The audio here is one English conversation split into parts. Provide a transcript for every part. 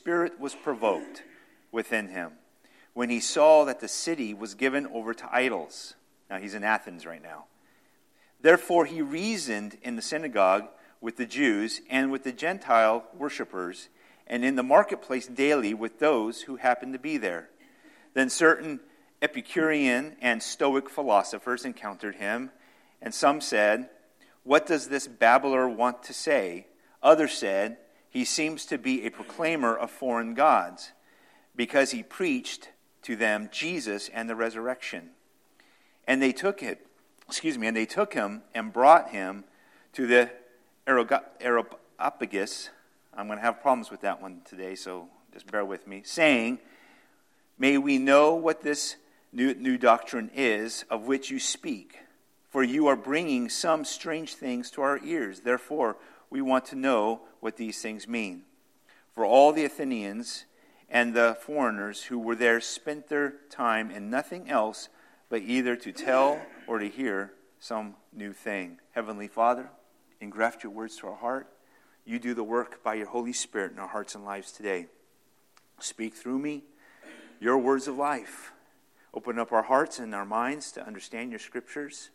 spirit was provoked within him when he saw that the city was given over to idols. Now he's in Athens right now. Therefore he reasoned in the synagogue with the Jews and with the Gentile worshippers, and in the marketplace daily with those who happened to be there. Then certain Epicurean and Stoic philosophers encountered him, and some said, "What does this babbler want to say?" Others said, "He seems to be a proclaimer of foreign gods, because he preached to them Jesus and the resurrection." And they took him and brought him to the Areopagus. I'm going to have problems with that one today, so just bear with me. Saying, "May we know what this new doctrine is of which you speak? For you are bringing some strange things to our ears. Therefore, we want to know what these things mean." For all the Athenians and the foreigners who were there spent their time in nothing else but either to tell or to hear some new thing. Heavenly Father, engraft your words to our heart. You do the work by your Holy Spirit in our hearts and lives today. Speak through me your words of life. Open up our hearts and our minds to understand your scriptures.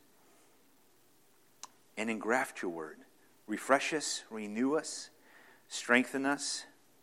And engraft your word. Refresh us, renew us, strengthen us,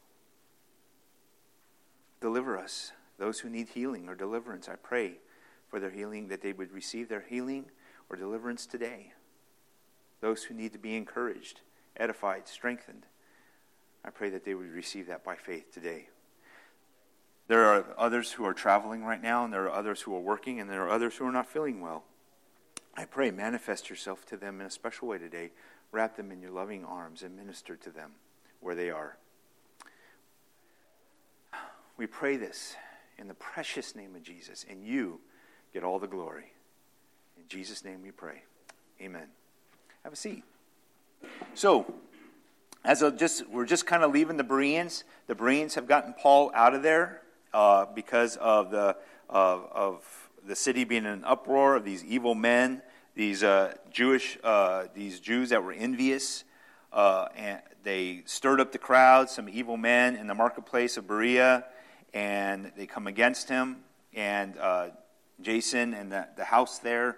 deliver us. Those who need healing or deliverance, I pray for their healing, that they would receive their healing or deliverance today. Those who need to be encouraged, edified, strengthened, I pray that they would receive that by faith today. There are others who are traveling right now, and there are others who are working, and there are others who are not feeling well. I pray, manifest yourself to them in a special way today. Wrap them in your loving arms and minister to them where they are. We pray this in the precious name of Jesus, and you get all the glory. In Jesus' name we pray. Amen. Have a seat. So, we're just kind of leaving the Bereans. The Bereans have gotten Paul out of there because of the city being in an uproar of these evil men, these Jews that were envious, and they stirred up the crowd. Some evil men in the marketplace of Berea, and they come against him. And Jason and the house there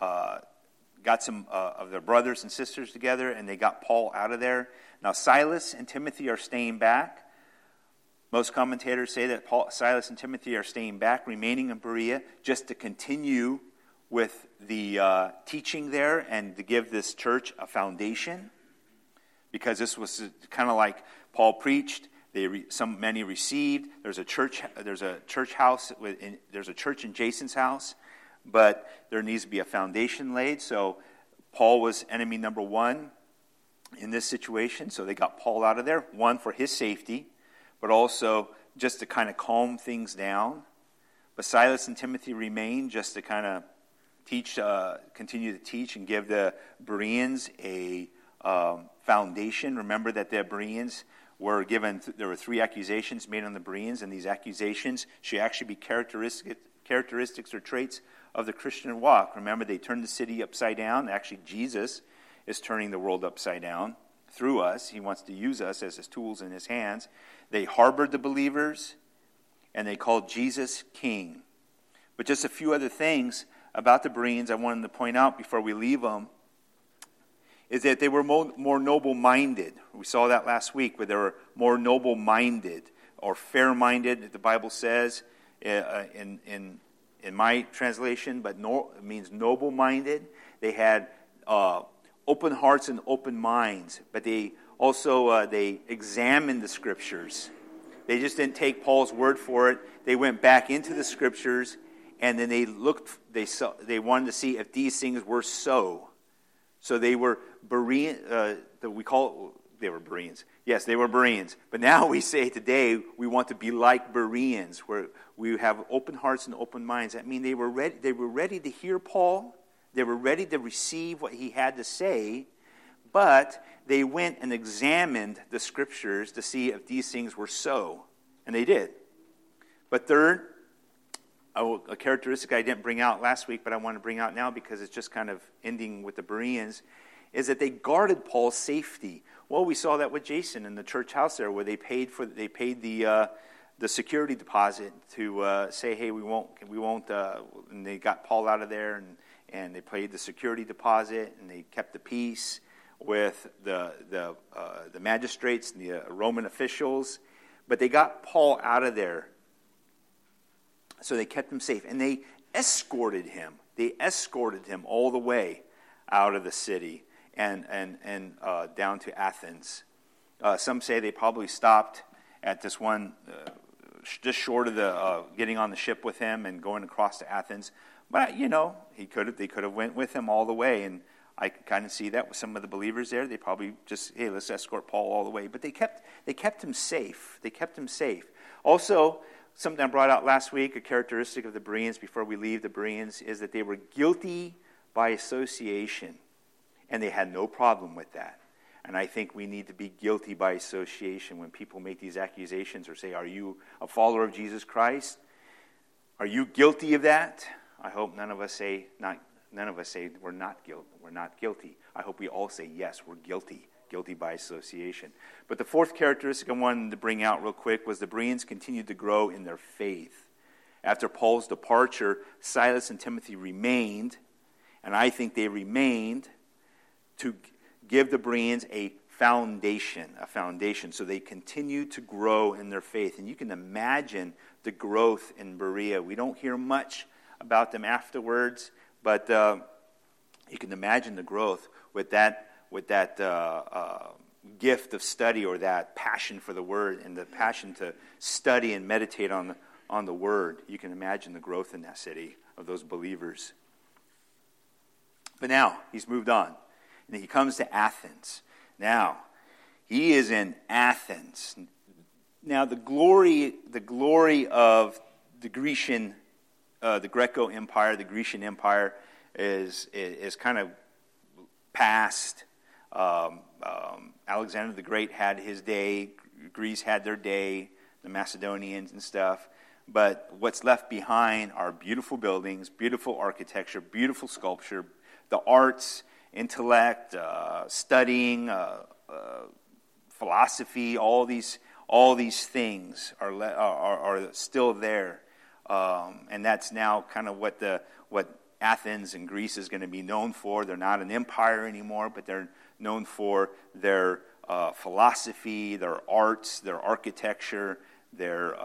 got some of their brothers and sisters together, and they got Paul out of there. Now Silas and Timothy are staying back. Most commentators say that Silas and Timothy are staying back, remaining in Berea, just to continue with the teaching there and to give this church a foundation. Because this was kind of like Paul preached. Many received. There's a church house. There's a church in Jason's house, but there needs to be a foundation laid. So Paul was enemy number one in this situation. So they got Paul out of there. One, for his safety, but also just to kind of calm things down. But Silas and Timothy remain just to kind of teach, continue to teach and give the Bereans a foundation. Remember that the Bereans were given, there were 3 accusations made on the Bereans, and these accusations should actually be characteristics or traits of the Christian walk. Remember, they turned the city upside down. Actually, Jesus is turning the world upside down through us. He wants to use us as his tools in his hands. They harbored the believers, and they called Jesus king. But just a few other things about the Bereans I wanted to point out before we leave them is that they were more noble-minded. We saw that last week, where they were more noble-minded or fair-minded, the Bible says in my translation, but it means noble-minded. They had open hearts and open minds, but they also they examined the Scriptures. They just didn't take Paul's word for it. They went back into the Scriptures, and then they wanted to see if these things were so. So they were Bereans. They were Bereans. Yes, they were Bereans. But now we say today we want to be like Bereans, where we have open hearts and open minds. That means they were ready. They were ready to hear Paul. They were ready to receive what he had to say. But they went and examined the Scriptures to see if these things were so, and they did. But third, a characteristic I didn't bring out last week, but I want to bring out now because it's just kind of ending with the Bereans, is that they guarded Paul's safety. Well, we saw that with Jason in the church house there, where they paid the security deposit to say, hey, we won't, and they got Paul out of there, and they paid the security deposit, and they kept the peace with the magistrates and the Roman officials, but they got Paul out of there, so they kept him safe, and they escorted him. They escorted him all the way out of the city and down to Athens. Some say they probably stopped at this one, just short of the getting on the ship with him and going across to Athens. But they could have went with him all the way, and I could kind of see that with some of the believers there. They probably just, hey, let's escort Paul all the way. But they kept him safe. They kept him safe. Also, something I brought out last week, a characteristic of the Bereans before we leave the Bereans, is that they were guilty by association, and they had no problem with that. And I think we need to be guilty by association when people make these accusations or say, are you a follower of Jesus Christ? Are you guilty of that? I hope none of us say we're not guilty. We're not guilty. I hope we all say, yes, we're guilty. Guilty by association. But the fourth characteristic I wanted to bring out real quick was the Bereans continued to grow in their faith. After Paul's departure, Silas and Timothy remained, and I think they remained to give the Bereans a foundation. So they continued to grow in their faith. And you can imagine the growth in Berea. We don't hear much about them afterwards, but you can imagine the growth with that gift of study, or that passion for the Word and the passion to study and meditate on the Word. You can imagine the growth in that city of those believers. But now he's moved on, and he comes to Athens. Now he is in Athens. Now the glory of the Grecian, the Greco Empire, the Grecian Empire is kind of past. Alexander the Great had his day. Greece had their day. The Macedonians and stuff. But what's left behind are beautiful buildings, beautiful architecture, beautiful sculpture, the arts, intellect, studying, philosophy. All these things are still there, and that's now kind of what Athens and Greece is going to be known for. They're not an empire anymore, but they're known for their philosophy, their arts, their architecture, their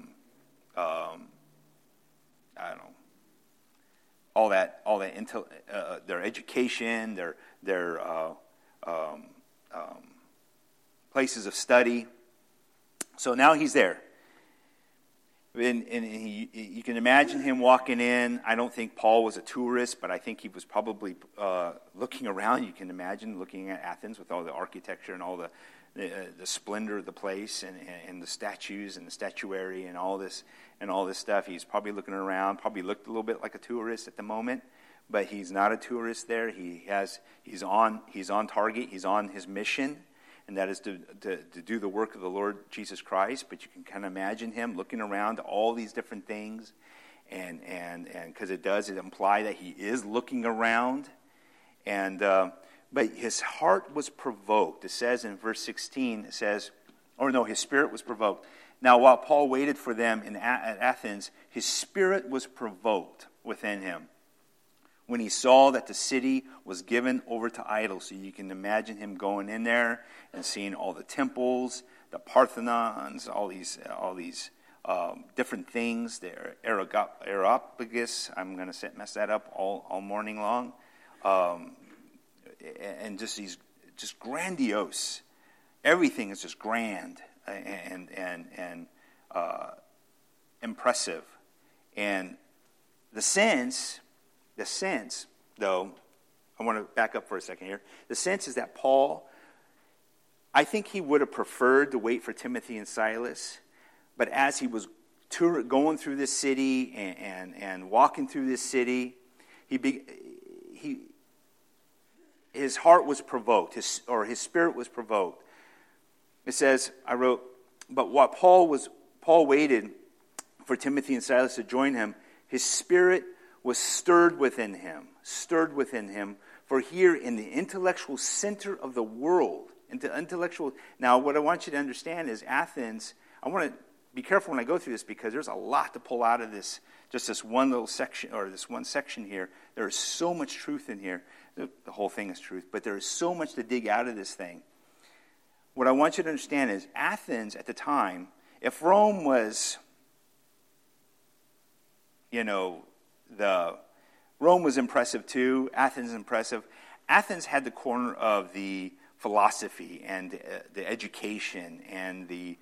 their education, their places of study. So now he's there. And you can imagine him walking in. I don't think Paul was a tourist, but I think he was probably looking around. You can imagine looking at Athens with all the architecture and all the splendor of the place, and the statues and the statuary and all this stuff. He's probably looking around. Probably looked a little bit like a tourist at the moment, but he's not a tourist there. He's on target. He's on his mission. And that is to do the work of the Lord Jesus Christ. But you can kind of imagine him looking around at all these different things, and because it imply that he is looking around, and but his heart was provoked. It says in verse 16, his spirit was provoked. Now, while Paul waited for them at Athens, his spirit was provoked within him when he saw that the city was given over to idols. So you can imagine him going in there and seeing all the temples, the Parthenons, all these different things. The Areopagus, I'm going to mess that up all morning long, and just grandiose. Everything is just grand and impressive, and the sense, though, I want to back up for a second here. The sense is that Paul, I think he would have preferred to wait for Timothy and Silas, but as he was going through this city and walking through this city, his heart was provoked, his spirit was provoked. It says, I wrote, but while Paul waited for Timothy and Silas to join him, his spirit was stirred within him, for here in the intellectual center of the world, intellectual. Now, what I want you to understand is Athens, I want to be careful when I go through this because there's a lot to pull out of this, just this one little section, or this one section here. There is so much truth in here. The whole thing is truth, but there is so much to dig out of this thing. What I want you to understand is Athens at the time, if Rome was, Rome was impressive too, Athens is impressive. Athens had the corner of the philosophy and the education and the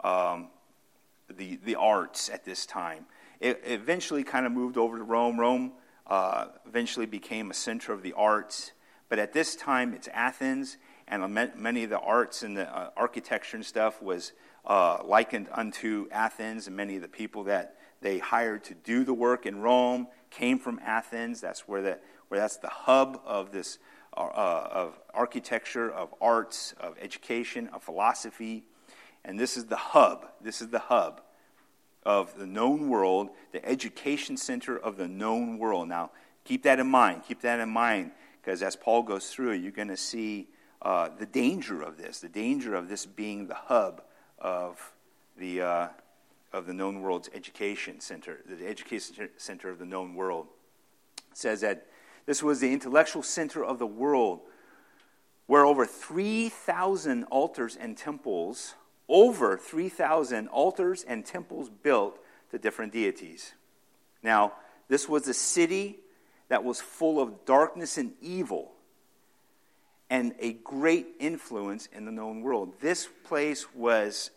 arts at this time. It eventually kind of moved over to Rome. Rome eventually became a center of the arts. But at this time, it's Athens, and many of the arts and the architecture and stuff was likened unto Athens, and many of the people that they hired to do the work in Rome came from Athens. That's where that's the hub of this of architecture, of arts, of education, of philosophy, and this is the hub. This is the hub of the known world, the education center of the known world. Now, keep that in mind. Keep that in mind, because as Paul goes through it, you're going to see the danger of this being the hub of the known world's education center, the education center of the known world. It says that this was the intellectual center of the world, where over 3,000 altars and temples built to different deities. Now, this was a city that was full of darkness and evil, and a great influence in the known world. This place was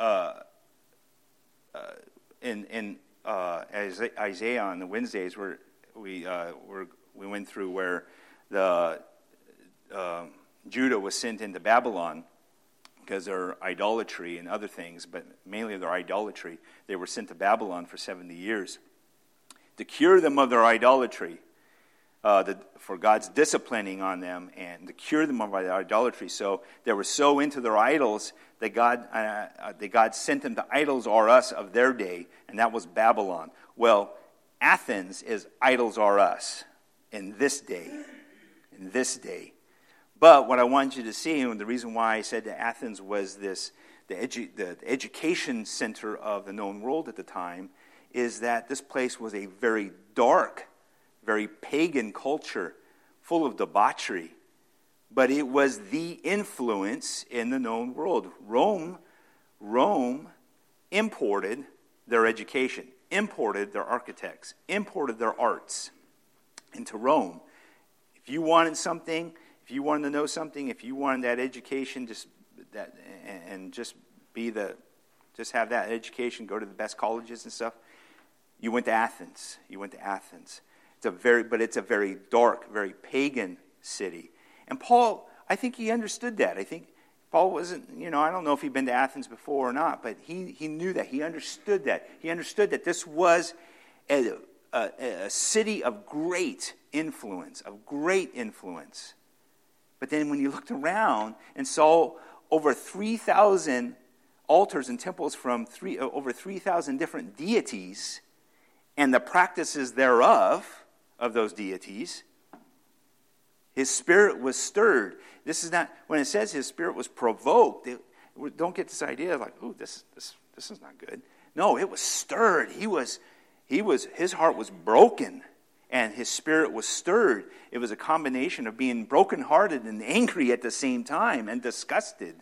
in Isaiah on the Wednesdays where we went through, where the Judah was sent into Babylon because of their idolatry and other things, but mainly their idolatry. They were sent to Babylon for 70 years to cure them of their idolatry, for God's disciplining on them and to cure them of their idolatry. So they were so into their idols that God sent them to idols are us of their day, and that was Babylon. Well, Athens is idols are us in this day. In this day. But what I want you to see, and the reason why I said that Athens was the education center of the known world at the time, is that this place was a very dark, very pagan culture, full of debauchery. But it was the influence in the known world. Rome imported their education, imported their architects, imported their arts into Rome. If you wanted something, if you wanted to know something, if you wanted that education, just have that education, go to the best colleges and stuff, you went to Athens. It's a very dark, very pagan city. And Paul, I think he understood that. I think Paul wasn't, I don't know if he'd been to Athens before or not, but he knew that. He understood that. He understood that this was a city of great influence, But then when you looked around and saw over 3,000 altars and temples from over 3,000 different deities and the practices thereof, of those deities, his spirit was stirred. This is not, when it says his spirit was provoked, don't get this idea like, oh, this is not good. No, it was stirred. His heart was broken, and his spirit was stirred. It was a combination of being brokenhearted and angry at the same time, and disgusted.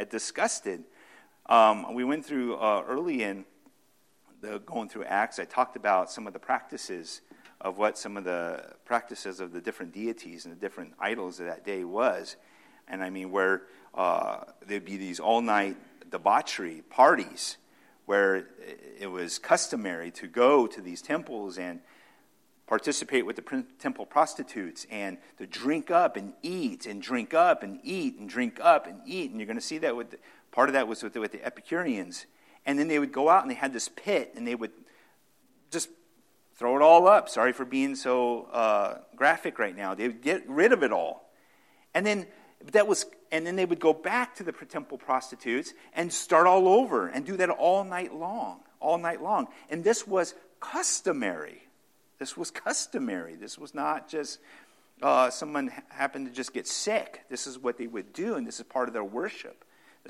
We went through early in going through Acts. I talked about some of the practices of the different deities and the different idols of that day was. And I mean, where there'd be these all-night debauchery parties where it was customary to go to these temples and participate with the temple prostitutes and to drink up and eat and drink up and eat and drink up and eat. And you're going to see that part of that was with the Epicureans. And then they would go out and they had this pit and they would just throw it all up. Sorry for being so graphic right now. They would get rid of it all. And then they would go back to the temple prostitutes and start all over and do that all night long. And this was customary. This was not just, someone happened to just get sick, this is what they would do, and this is part of their worship.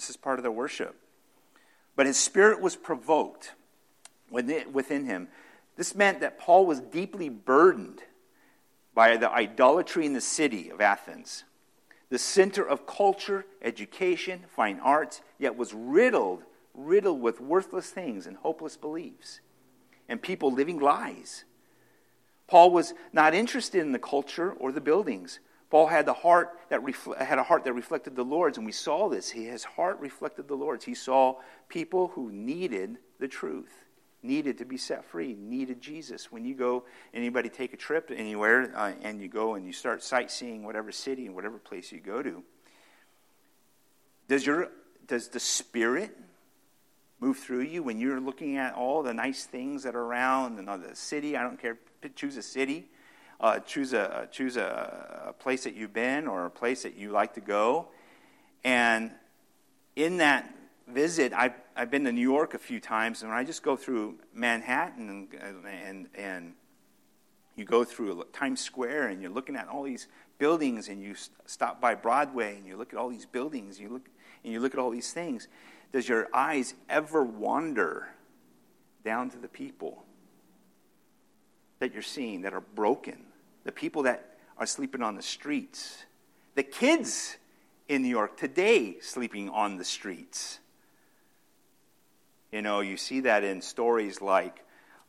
But his spirit was provoked within him. This meant that Paul was deeply burdened by the idolatry in the city of Athens, the center of culture, education, fine arts, yet was riddled with worthless things and hopeless beliefs, and people living lies. Paul was not interested in the culture or the buildings. Paul had a heart that reflected the Lord's, and we saw this. His heart reflected the Lord's. He saw people who needed the truth, needed to be set free, needed Jesus. When you go, anybody take a trip anywhere, and you go and you start sightseeing whatever city and whatever place you go to, does the Spirit move through you when you're looking at all the nice things that are around and the city? I don't care. Choose a city. Choose a place that you've been or a place that you like to go. And in that visit, I've been to New York a few times, and when I just go through Manhattan and you go through Times Square and you're looking at all these buildings, and you stop by Broadway and you look at all these buildings, you look at all these things. Does your eyes ever wander down to the people that you're seeing that are broken? The people that are sleeping on the streets. The kids in New York today sleeping on the streets. You know, you see that in stories like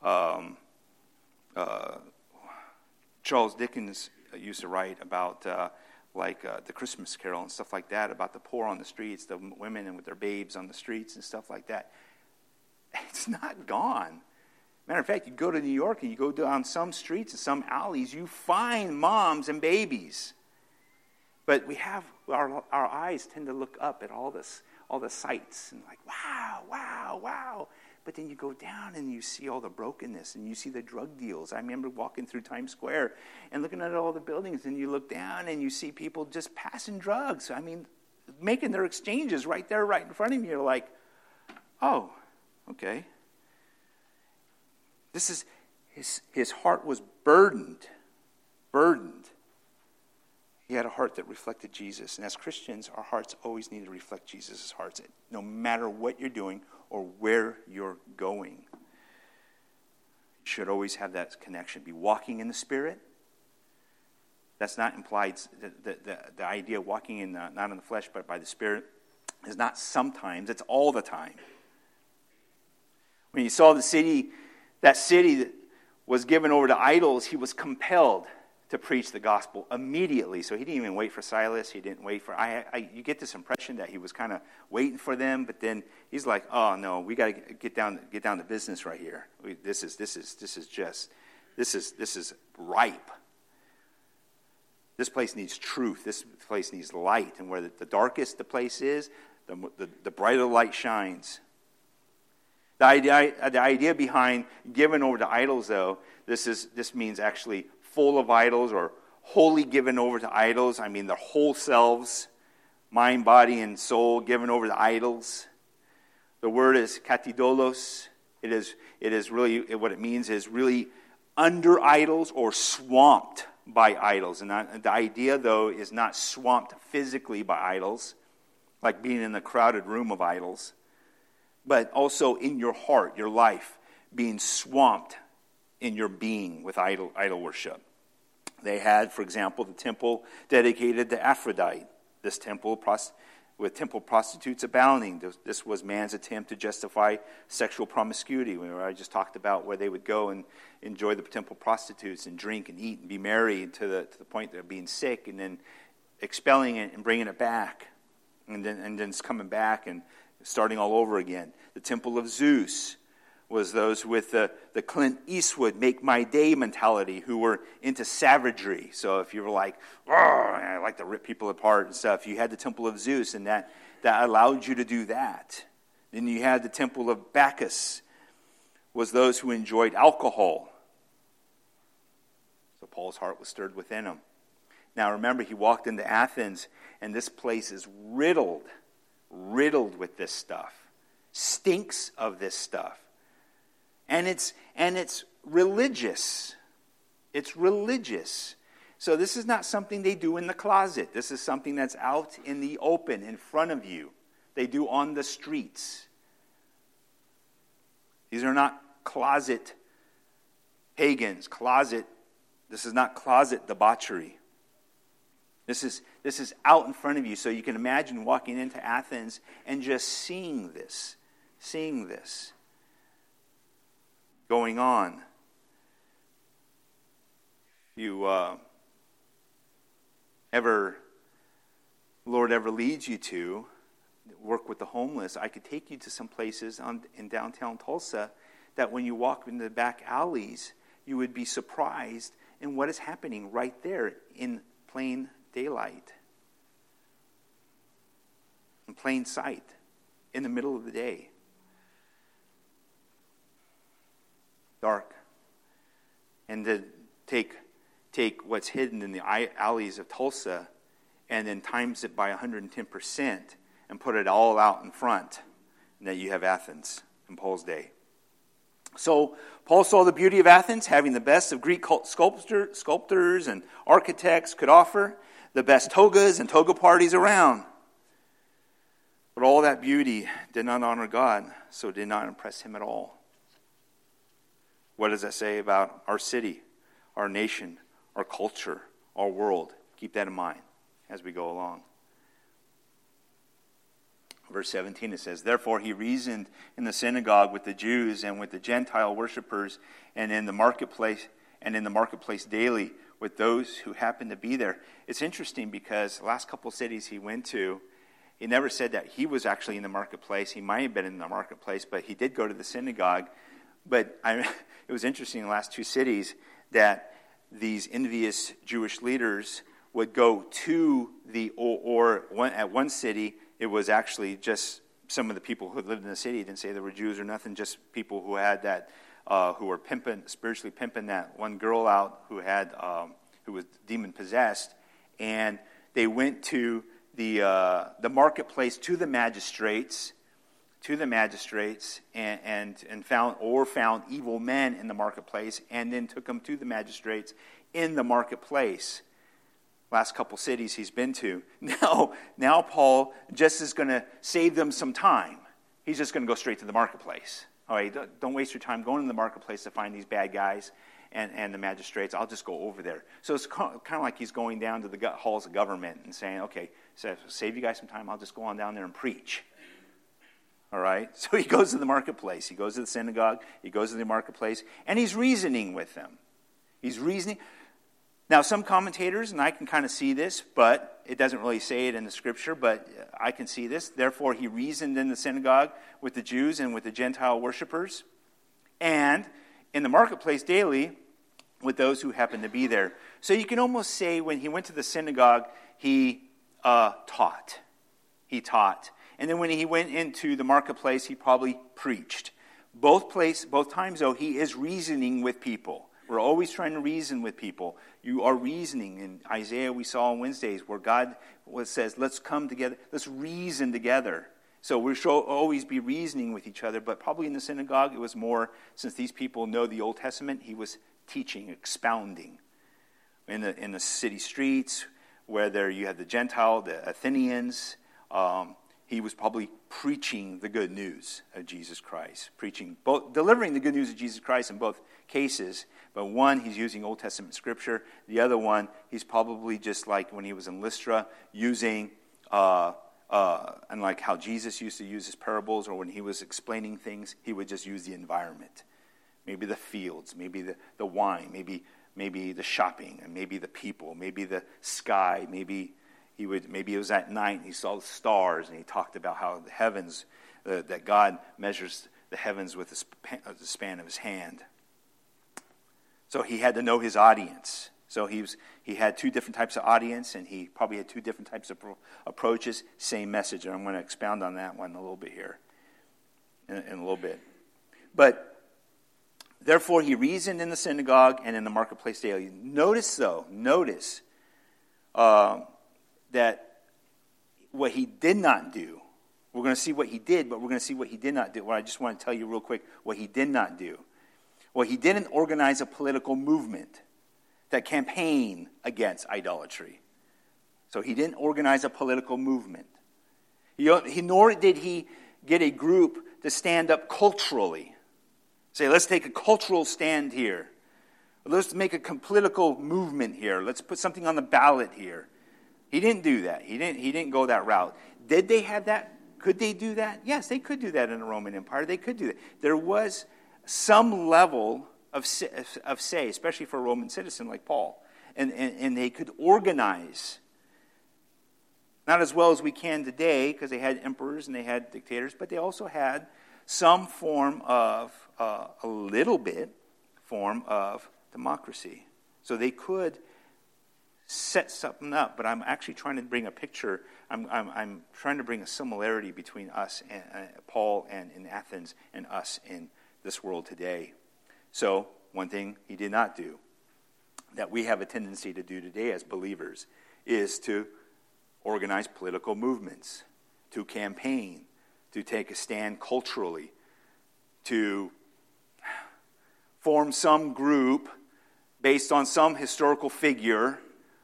Charles Dickens used to write about the Christmas Carol and stuff like that, about the poor on the streets, the women and with their babes on the streets and stuff like that. It's not gone. Matter of fact, you go to New York and you go down some streets and some alleys, you find moms and babies. But we have our eyes tend to look up at all the sights and like, wow. But then you go down and you see all the brokenness and you see the drug deals. I remember walking through Times Square and looking at all the buildings, and you look down and you see people just passing drugs. I mean, making their exchanges right there, right in front of you. You're like, oh, okay. This is his heart was burdened. He had a heart that reflected Jesus. And as Christians, our hearts always need to reflect Jesus' hearts, no matter what you're doing or where you're going. You should always have that connection. Be walking in the Spirit. That's not implied. The idea of walking in not in the flesh, but by the Spirit is not sometimes. It's all the time. When you saw that city that was given over to idols, he was compelled to preach the gospel immediately. So he didn't even wait for Silas. He didn't wait for... you get this impression that he was kind of waiting for them, but then he's like, oh no, we got to get down to business right here. This is ripe. This place needs truth. This place needs light. And where the darkest the place is, the brighter the light shines. The idea behind given over to idols, though, this means actually full of idols or wholly given over to idols. I mean, their whole selves, mind, body, and soul given over to idols. The word is katidolos. It is really, what it means is really under idols or swamped by idols. And the idea, though, is not swamped physically by idols, like being in a crowded room of idols, but also in your heart, your life, being swamped in your being with idol worship. They had, for example, the temple dedicated to Aphrodite. This temple with temple prostitutes abounding. This was man's attempt to justify sexual promiscuity. I just talked about where they would go and enjoy the temple prostitutes and drink and eat and be merry to the point of being sick, and then expelling it and bringing it back, and then it's coming back and starting all over again. The temple of Zeus was those with the Clint Eastwood make my day mentality, who were into savagery. So if you were like, oh, I like to rip people apart and stuff, you had the temple of Zeus, and that allowed you to do that. Then you had the temple of Bacchus, was those who enjoyed alcohol. So Paul's heart was stirred within him. Now remember, he walked into Athens, and this place is riddled with this stuff. Stinks of this stuff. And it's religious. It's religious. So this is not something they do in the closet. This is something that's out in the open, in front of you. They do on the streets. These are not closet pagans. This is not closet debauchery. This is out in front of you. So you can imagine walking into Athens and just seeing this going on. If you Lord ever leads you to work with the homeless, I could take you to some places in downtown Tulsa that when you walk in the back alleys, you would be surprised in what is happening right there in plain daylight, in plain sight, in the middle of the day. Dark. And to take what's hidden in the alleys of Tulsa and then times it by 110% and put it all out in front, and then you have Athens in Paul's day. So Paul saw the beauty of Athens, having the best of Greek sculptors and architects could offer, the best togas and toga parties around. But all that beauty did not honor God, so it did not impress him at all. What does that say about our city, our nation, our culture, our world? Keep that in mind as we go along. Verse 17, it says, "Therefore he reasoned in the synagogue with the Jews and with the Gentile worshippers, and in the marketplace daily with those who happened to be there." It's interesting because the last couple of cities he went to, he never said that he was actually in the marketplace. He might have been in the marketplace, but he did go to the synagogue. But it was interesting in the last two cities that these envious Jewish leaders would go to at one city, it was actually just some of the people who lived in the city. It didn't say they were Jews or nothing, just people who had that, who were spiritually pimping that one girl out who was demon possessed, and they went to the marketplace to the magistrates, and found evil men in the marketplace, and then took them to the magistrates in the marketplace. Last couple cities he's been to. Now Paul just is going to save them some time. He's just going to go straight to the marketplace. All right, don't waste your time going to the marketplace to find these bad guys and the magistrates. I'll just go over there. So it's kind of like he's going down to the halls of government and saying, okay, so save you guys some time. I'll just go on down there and preach. All right, so he goes to the marketplace. He goes to the synagogue. He goes to the marketplace, and he's reasoning with them. He's reasoning. Now, some commentators, and I can kind of see this, but it doesn't really say it in the scripture, but I can see this. Therefore, he reasoned in the synagogue with the Jews and with the Gentile worshipers, and in the marketplace daily with those who happened to be there. So you can almost say when he went to the synagogue, he taught. He taught. And then when he went into the marketplace, he probably preached. Both times, though, he is reasoning with people. We're always trying to reason with people. You are reasoning. In Isaiah, we saw on Wednesdays where God says, let's come together, let's reason together. So we should always be reasoning with each other, but probably in the synagogue, it was more, since these people know the Old Testament, he was teaching, expounding. In the city streets, whether you had the Gentile, the Athenians, he was probably preaching the good news of Jesus Christ. Delivering the good news of Jesus Christ in both cases. But one, he's using Old Testament scripture. The other one, he's probably just like when he was in Lystra, using, and like how Jesus used to use his parables, or when he was explaining things, he would just use the environment. Maybe the fields, maybe the wine, maybe the shopping, and maybe the people, maybe the sky, maybe it was at night and he saw the stars, and he talked about how the heavens, that God measures the heavens with the span of his hand. So he had to know his audience. So he had two different types of audience, and he probably had two different types of approaches, same message. And I'm going to expound on that one a little bit here in a little bit. But therefore he reasoned in the synagogue and in the marketplace daily. Notice that what he did not do, we're going to see what he did, but we're going to see what he did not do. Well, I just want to tell you real quick what he did not do. Well, he didn't organize a political movement campaign against idolatry. So he didn't organize a political movement. Nor did he get a group to stand up culturally. Say, let's take a cultural stand here. Let's make a political movement here. Let's put something on the ballot here. He didn't do that. He didn't go that route. Did they have that? Could they do that? Yes, they could do that in the Roman Empire. They could do that. There was some level of say, especially for a Roman citizen like Paul. And they could organize. Not as well as we can today, because they had emperors and they had dictators, but they also had some form of, a little bit, form of democracy. So they could set something up, but I'm actually trying to bring a picture. I'm trying to bring a similarity between us and Paul and in Athens and us in this world today. So one thing he did not do that we have a tendency to do today as believers is to organize political movements, to campaign, to take a stand culturally, to form some group based on some historical figure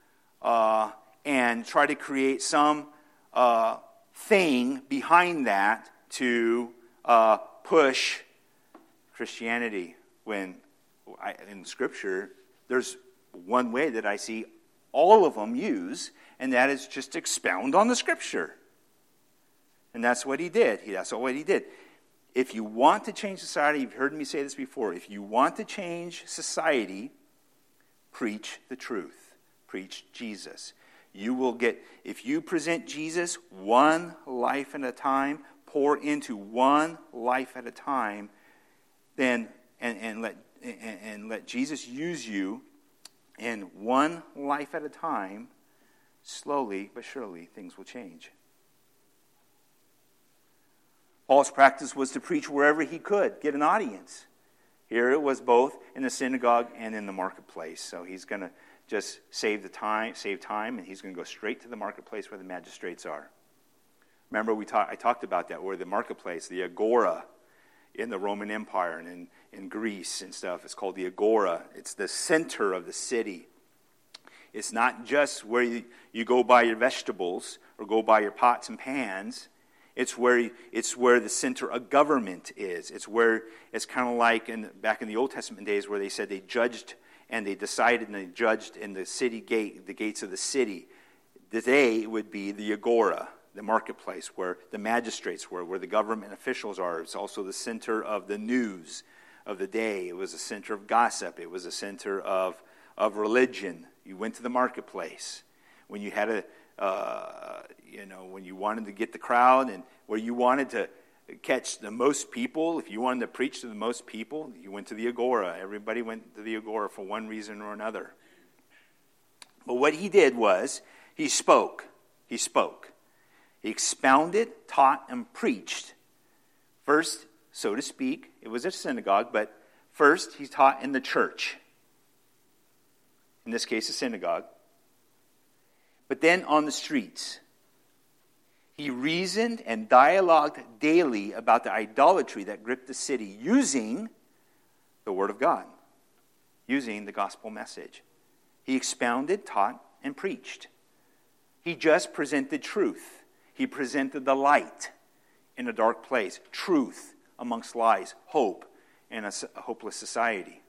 and try to create some thing behind that to push Christianity. When in Scripture, there's one way that I see all of them use, and that is just expound on the Scripture. And that's what he did. That's what he did. If you want to change society, you've heard me say this before, if you want to change society, preach the truth. Preach Jesus. You will get, if you present Jesus one life at a time, pour into one life at a time, then and let Jesus use you in one life at a time, slowly but surely things will change. Paul's practice was to preach wherever he could, get an audience. Here it was both in the synagogue and in the marketplace. So he's going to just save time, and he's going to go straight to the marketplace where the magistrates are. Remember, I talked about that, where the marketplace, the agora in the Roman Empire and in Greece and stuff, it's called the agora. It's the center of the city. It's not just where you go buy your vegetables or go buy your pots and pans. It's where the center of government is. It's kind of like back in the Old Testament days where they said they judged and they decided and they judged in the city gate, the gates of the city. Today it would be the agora, the marketplace, where the magistrates were, where the government officials are. It's also the center of the news of the day. It was a center of gossip. It was a center of religion. You went to the marketplace when you had when you wanted to get the crowd and where you wanted to catch the most people. If you wanted to preach to the most people, you went to the agora. Everybody went to the agora for one reason or another. But what he did was he spoke. He spoke. He expounded, taught, and preached. First, so to speak, it was a synagogue, but first he taught in the church. In this case, a synagogue. But then on the streets. He reasoned and dialogued daily about the idolatry that gripped the city using the Word of God, using the gospel message. He expounded, taught, and preached. He just presented truth. He presented the light in a dark place, truth amongst lies, hope in a hopeless society.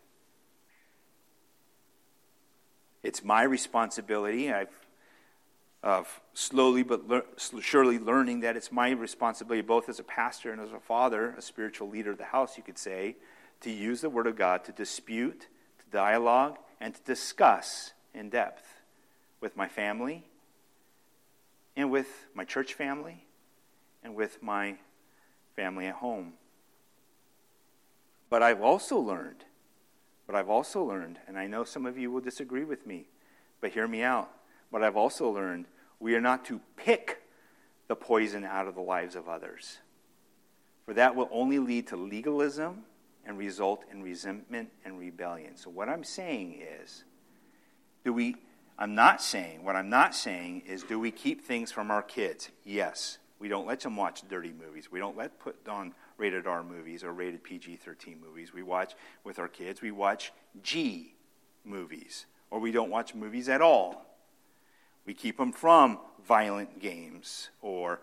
It's my responsibility. Of slowly but surely learning that it's my responsibility, both as a pastor and as a father, a spiritual leader of the house, you could say, to use the Word of God to dispute, to dialogue, and to discuss in depth with my family, and with my church family, and with my family at home. But I've also learned, and I know some of you will disagree with me, but hear me out. But I've also learned we are not to pick the poison out of the lives of others. For that will only lead to legalism and result in resentment and rebellion. So what I'm saying is, what I'm not saying is, do we keep things from our kids? Yes. We don't let them watch dirty movies. We don't put on rated R movies or rated PG-13 movies. We watch with our kids. We watch G movies. or we don't watch movies at all. We keep them from violent games, or,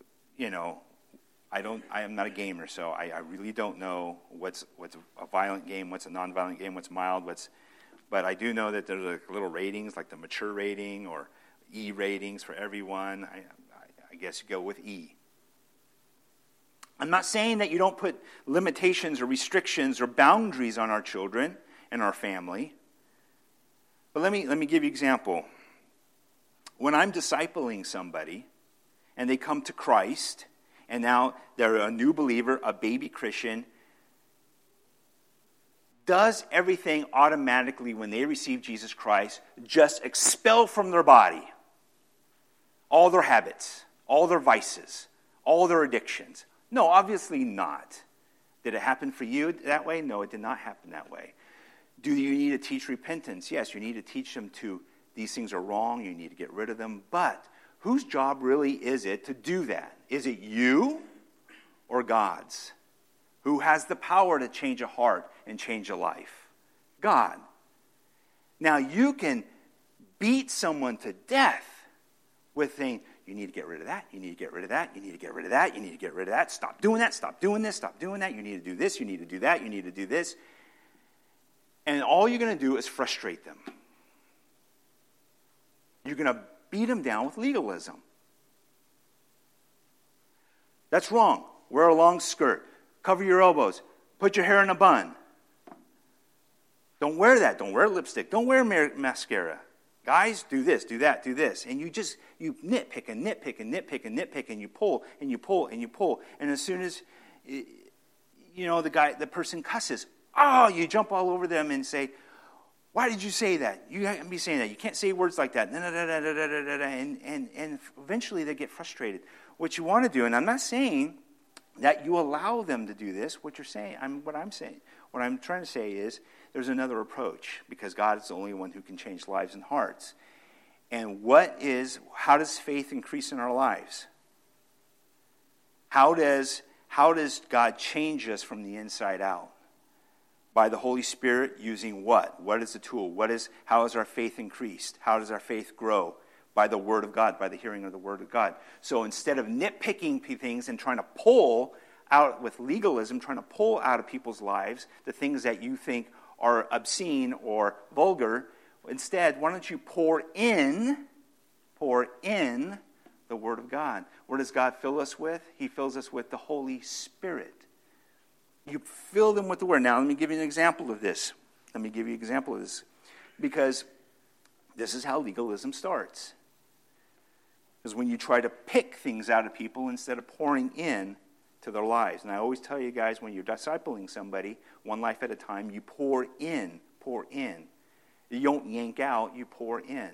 I am not a gamer, so I really don't know what's a violent game, what's a non-violent game, what's mild, but I do know that there's little ratings, like the mature rating or E ratings for everyone. I guess you go with E. I'm not saying that you don't put limitations or restrictions or boundaries on our children and our family. But let me give you an example. When I'm discipling somebody and they come to Christ and now they're a new believer, a baby Christian, does everything automatically when they receive Jesus Christ just expel from their body all their habits, all their vices, all their addictions? No, obviously not. Did it happen for you that way? No, it did not happen that way. Do you need to teach repentance? Yes, you need to teach them these things are wrong, you need to get rid of them. But whose job really is it to do that? Is it you or God's? Who has the power to change a heart and change a life? God. Now, you can beat someone to death with saying, you need to get rid of that, you need to get rid of that, you need to get rid of that, you need to get rid of that, stop doing that, stop doing this, stop doing that, you need to do this, you need to do that, you need to do this. And all you're going to do is frustrate them. You're going to beat them down with legalism. That's wrong. Wear a long skirt. Cover your elbows. Put your hair in a bun. Don't wear that. Don't wear lipstick. Don't wear mascara. Guys, do this, do that, do this. And you nitpick and nitpick and nitpick and nitpick, and you pull and you pull and you pull. And as soon as, the person cusses, you jump all over them and say, why did you say that? You can't be saying that. You can't say words like that. And eventually they get frustrated. What you want to do, and I'm not saying that you allow them to do this, what I'm trying to say is there's another approach, because God is the only one who can change lives and hearts. And how does faith increase in our lives? How does God change us from the inside out? By the Holy Spirit, using what? What is the tool? How is our faith increased? How does our faith grow? By the Word of God, by the hearing of the Word of God. So instead of nitpicking things and trying to pull out with legalism, trying to pull out of people's lives the things that you think are obscene or vulgar, instead, why don't you pour in the Word of God? What does God fill us with? He fills us with the Holy Spirit. You fill them with the Word. Now, let me give you an example of this. Because this is how legalism starts. Because when you try to pick things out of people instead of pouring in to their lives. And I always tell you guys, when you're discipling somebody, one life at a time, you pour in. You don't yank out, you pour in.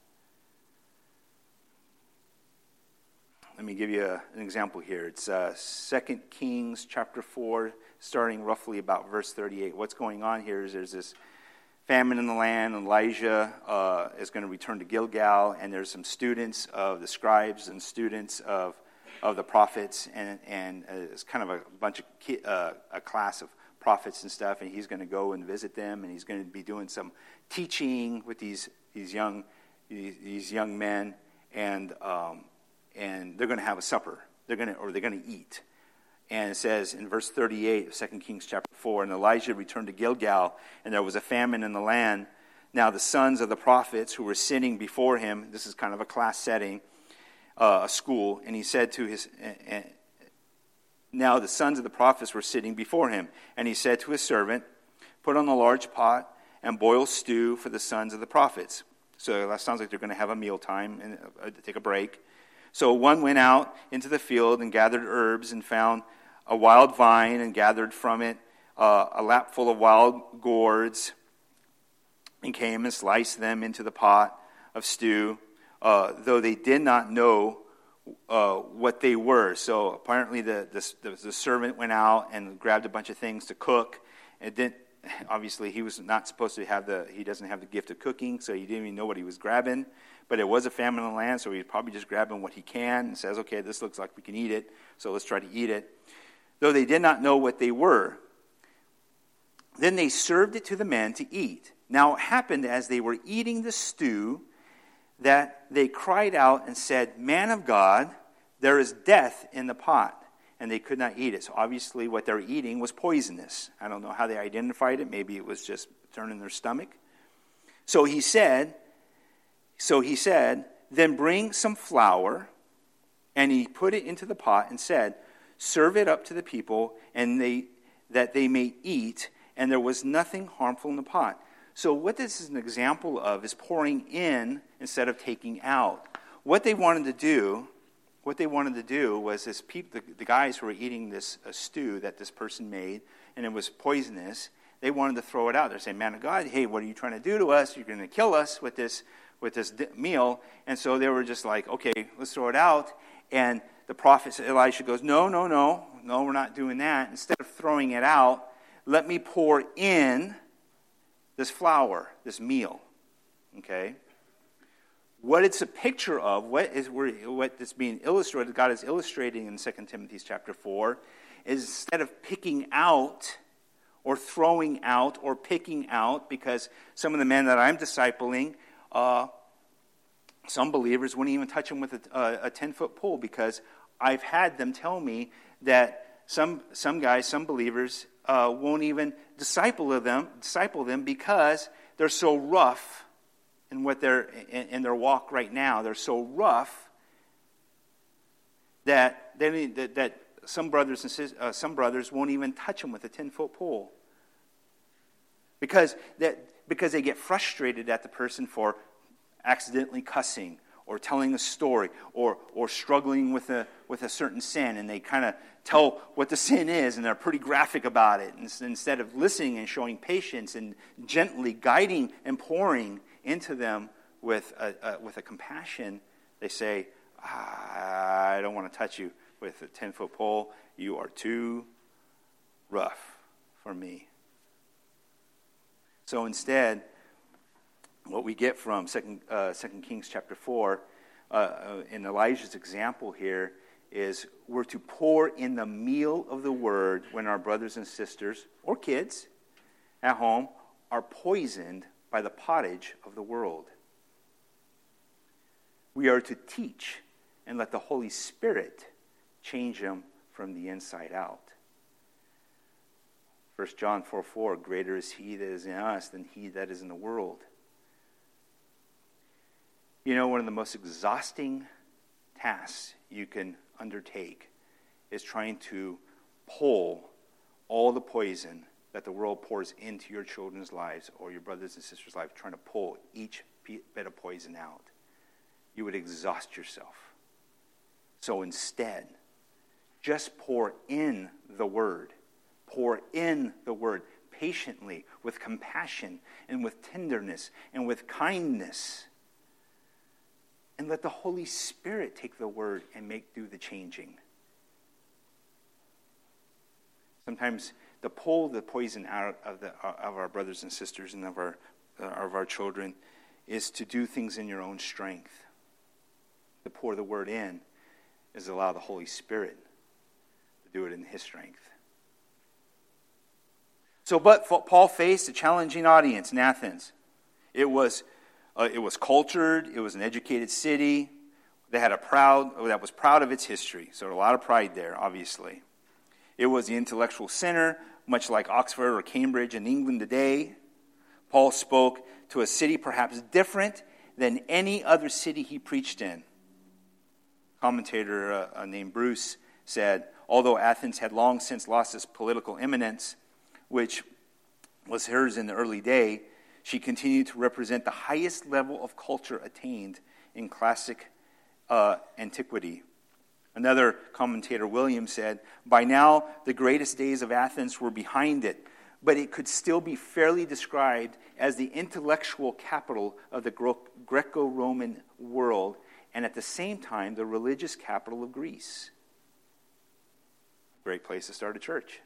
Let me give you an example here. It's 2 Kings chapter 4, starting roughly about verse 38. What's going on here is there's this famine in the land. Elijah is going to return to Gilgal, and there's some students of the scribes and students of the prophets, and it's kind of a class of prophets and stuff, and he's going to go and visit them, and he's going to be doing some teaching with these young men, and they're going to have a supper. They're going to eat. And it says in verse 38 of 2 Kings chapter 4, and Elijah returned to Gilgal, and there was a famine in the land. Now the sons of the prophets who were sitting before him, this is kind of a class setting, a school, and he said to his... Now the sons of the prophets were sitting before him, and he said to his servant, put on a large pot and boil stew for the sons of the prophets. So that sounds like they're going to have a mealtime and take a break. So one went out into the field and gathered herbs and found a wild vine and gathered from it a lap full of wild gourds and came and sliced them into the pot of stew, though they did not know what they were. So apparently the servant went out and grabbed a bunch of things to cook. And didn't, obviously he was not supposed to he doesn't have the gift of cooking, so he didn't even know what he was grabbing. But it was a famine in the land, so he's probably just grabbing what he can and says, okay, this looks like we can eat it, so let's try to eat it. Though they did not know what they were. Then they served it to the men to eat, Now it happened as they were eating the stew that they cried out and said, "Man of God, there is death in the pot." And they could not eat it. So obviously what they were eating was poisonous. I don't know how they identified it. Maybe it was just turning their stomach. So he said, "Then bring some flour." And he put it into the pot and said, "Serve it up to the people, and that they may eat." And there was nothing harmful in the pot. So what this is an example of is pouring in instead of taking out. What they wanted to do was the guys who were eating this stew that this person made, and it was poisonous. They wanted to throw it out. They're saying, "Man of God, hey, what are you trying to do to us? You're going to kill us with this meal." And so they were just like, "Okay, let's throw it out." And the prophet Elisha goes, No, we're not doing that. Instead of throwing it out, let me pour in this flour, this meal. Okay? What it's a picture of, what is being illustrated, God is illustrating in 2 Timothy chapter 4, is instead of picking out or throwing out or picking out, because some of the men that I'm discipling, some believers wouldn't even touch them with a 10-foot pole, because I've had them tell me that some guys, some believers, won't even disciple them because they're so rough in in their walk right now. They're so rough that some brothers won't even touch them with a 10-foot pole because they get frustrated at the person for accidentally cussing or telling a story or struggling with a certain sin, and they kind of tell what the sin is, and they're pretty graphic about it. And instead of listening and showing patience and gently guiding and pouring into them with a compassion, they say, "I don't want to touch you with a 10-foot pole. You are too rough for me." So instead, what we get from 2 Kings chapter 4, in Elijah's example here, is we're to pour in the meal of the word when our brothers and sisters, or kids at home, are poisoned by the pottage of the world. We are to teach and let the Holy Spirit change them from the inside out. 1 John 4:4, "Greater is he that is in us than he that is in the world." You know, one of the most exhausting tasks you can undertake is trying to pull all the poison that the world pours into your children's lives or your brothers and sisters' lives, trying to pull each bit of poison out. You would exhaust yourself. So instead, just pour in the word. Pour in the word patiently, with compassion, and with tenderness, and with kindness. And let the Holy Spirit take the word and do the changing. Sometimes to pull the poison out of our brothers and sisters and of our children is to do things in your own strength. To pour the word in is allow the Holy Spirit to do it in his strength. But Paul faced a challenging audience in Athens. It was cultured. It was an educated city. That was proud of its history. So a lot of pride there, obviously. It was the intellectual center, much like Oxford or Cambridge in England today. Paul spoke to a city perhaps different than any other city he preached in. A commentator named Bruce said, although Athens had long since lost its political eminence, which was hers in the early day, she continued to represent the highest level of culture attained in classic antiquity. Another commentator, William, said, by now the greatest days of Athens were behind it, but it could still be fairly described as the intellectual capital of the Greco-Roman world, and at the same time the religious capital of Greece. Great place to start a church.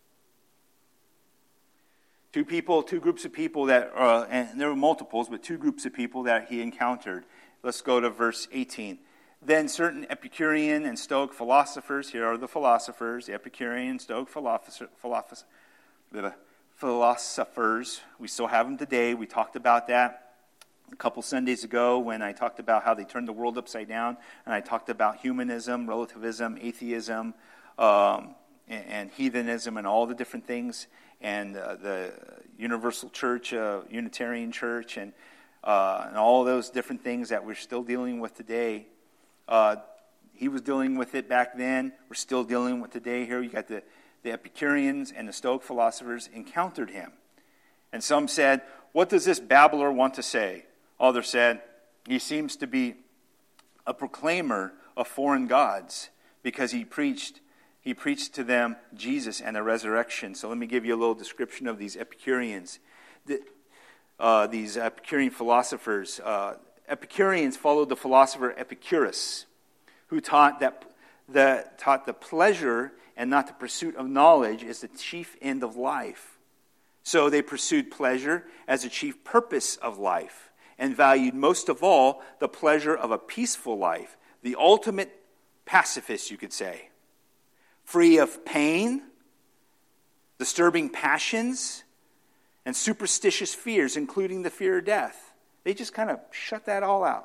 Two groups of people that, and there were multiples, but two groups of people that he encountered. Let's go to verse 18. Then certain Epicurean and Stoic philosophers, here are the philosophers, the Epicurean and Stoic philosophers. We still have them today. We talked about that a couple Sundays ago when I talked about how they turned the world upside down, and I talked about humanism, relativism, atheism, and heathenism, and all the different things, and the Universal Church, Unitarian Church, and all those different things that we're still dealing with today. He was dealing with it back then. We're still dealing with it today. Here you got the Epicureans and the Stoic philosophers encountered him. And some said, what does this babbler want to say? Others said, he seems to be a proclaimer of foreign gods because he preached to them Jesus and the resurrection. So let me give you a little description of these Epicureans. These Epicurean philosophers. Epicureans followed the philosopher Epicurus, who taught the pleasure and not the pursuit of knowledge is the chief end of life. So they pursued pleasure as the chief purpose of life and valued most of all the pleasure of a peaceful life, the ultimate pacifist, you could say. Free of pain, disturbing passions, and superstitious fears, including the fear of death. They just kind of shut that all out.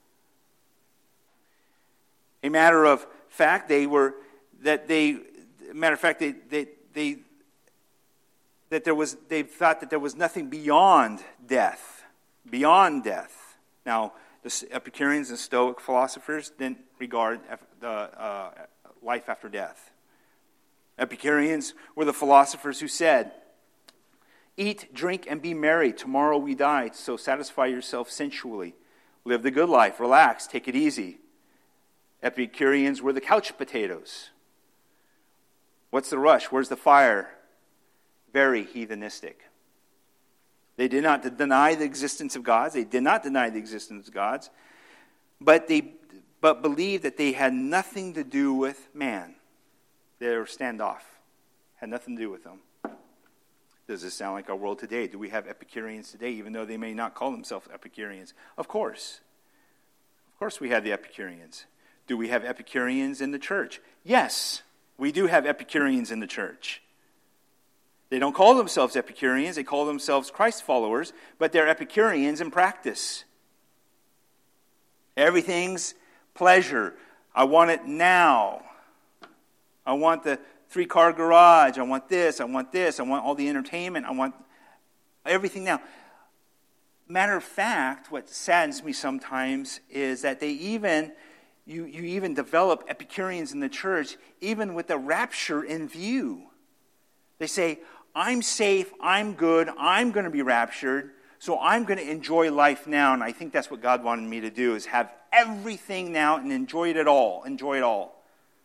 A matter of fact, they thought that there was nothing beyond death. Beyond death. Now, the Epicureans and Stoic philosophers didn't regard the life after death. Epicureans were the philosophers who said, eat, drink, and be merry. Tomorrow we die, so satisfy yourself sensually. Live the good life. Relax. Take it easy. Epicureans were the couch potatoes. What's the rush? Where's the fire? Very heathenistic. They did not deny the existence of gods. They did not deny the existence of gods, but believed that they had nothing to do with man. They were standoff. Had nothing to do with them. Does this sound like our world today? Do we have Epicureans today, even though they may not call themselves Epicureans? Of course. Of course we have the Epicureans. Do we have Epicureans in the church? Yes, we do have Epicureans in the church. They don't call themselves Epicureans, they call themselves Christ followers, but they're Epicureans in practice. Everything's pleasure. I want it now. I want the 3-car garage. I want this. I want this. I want all the entertainment. I want everything now. Matter of fact, what saddens me sometimes is that they even... You even develop Epicureans in the church, even with the rapture in view. They say, I'm safe, I'm good, I'm going to be raptured, so I'm going to enjoy life now. And I think that's what God wanted me to do, is have everything now and enjoy it all. Enjoy it all.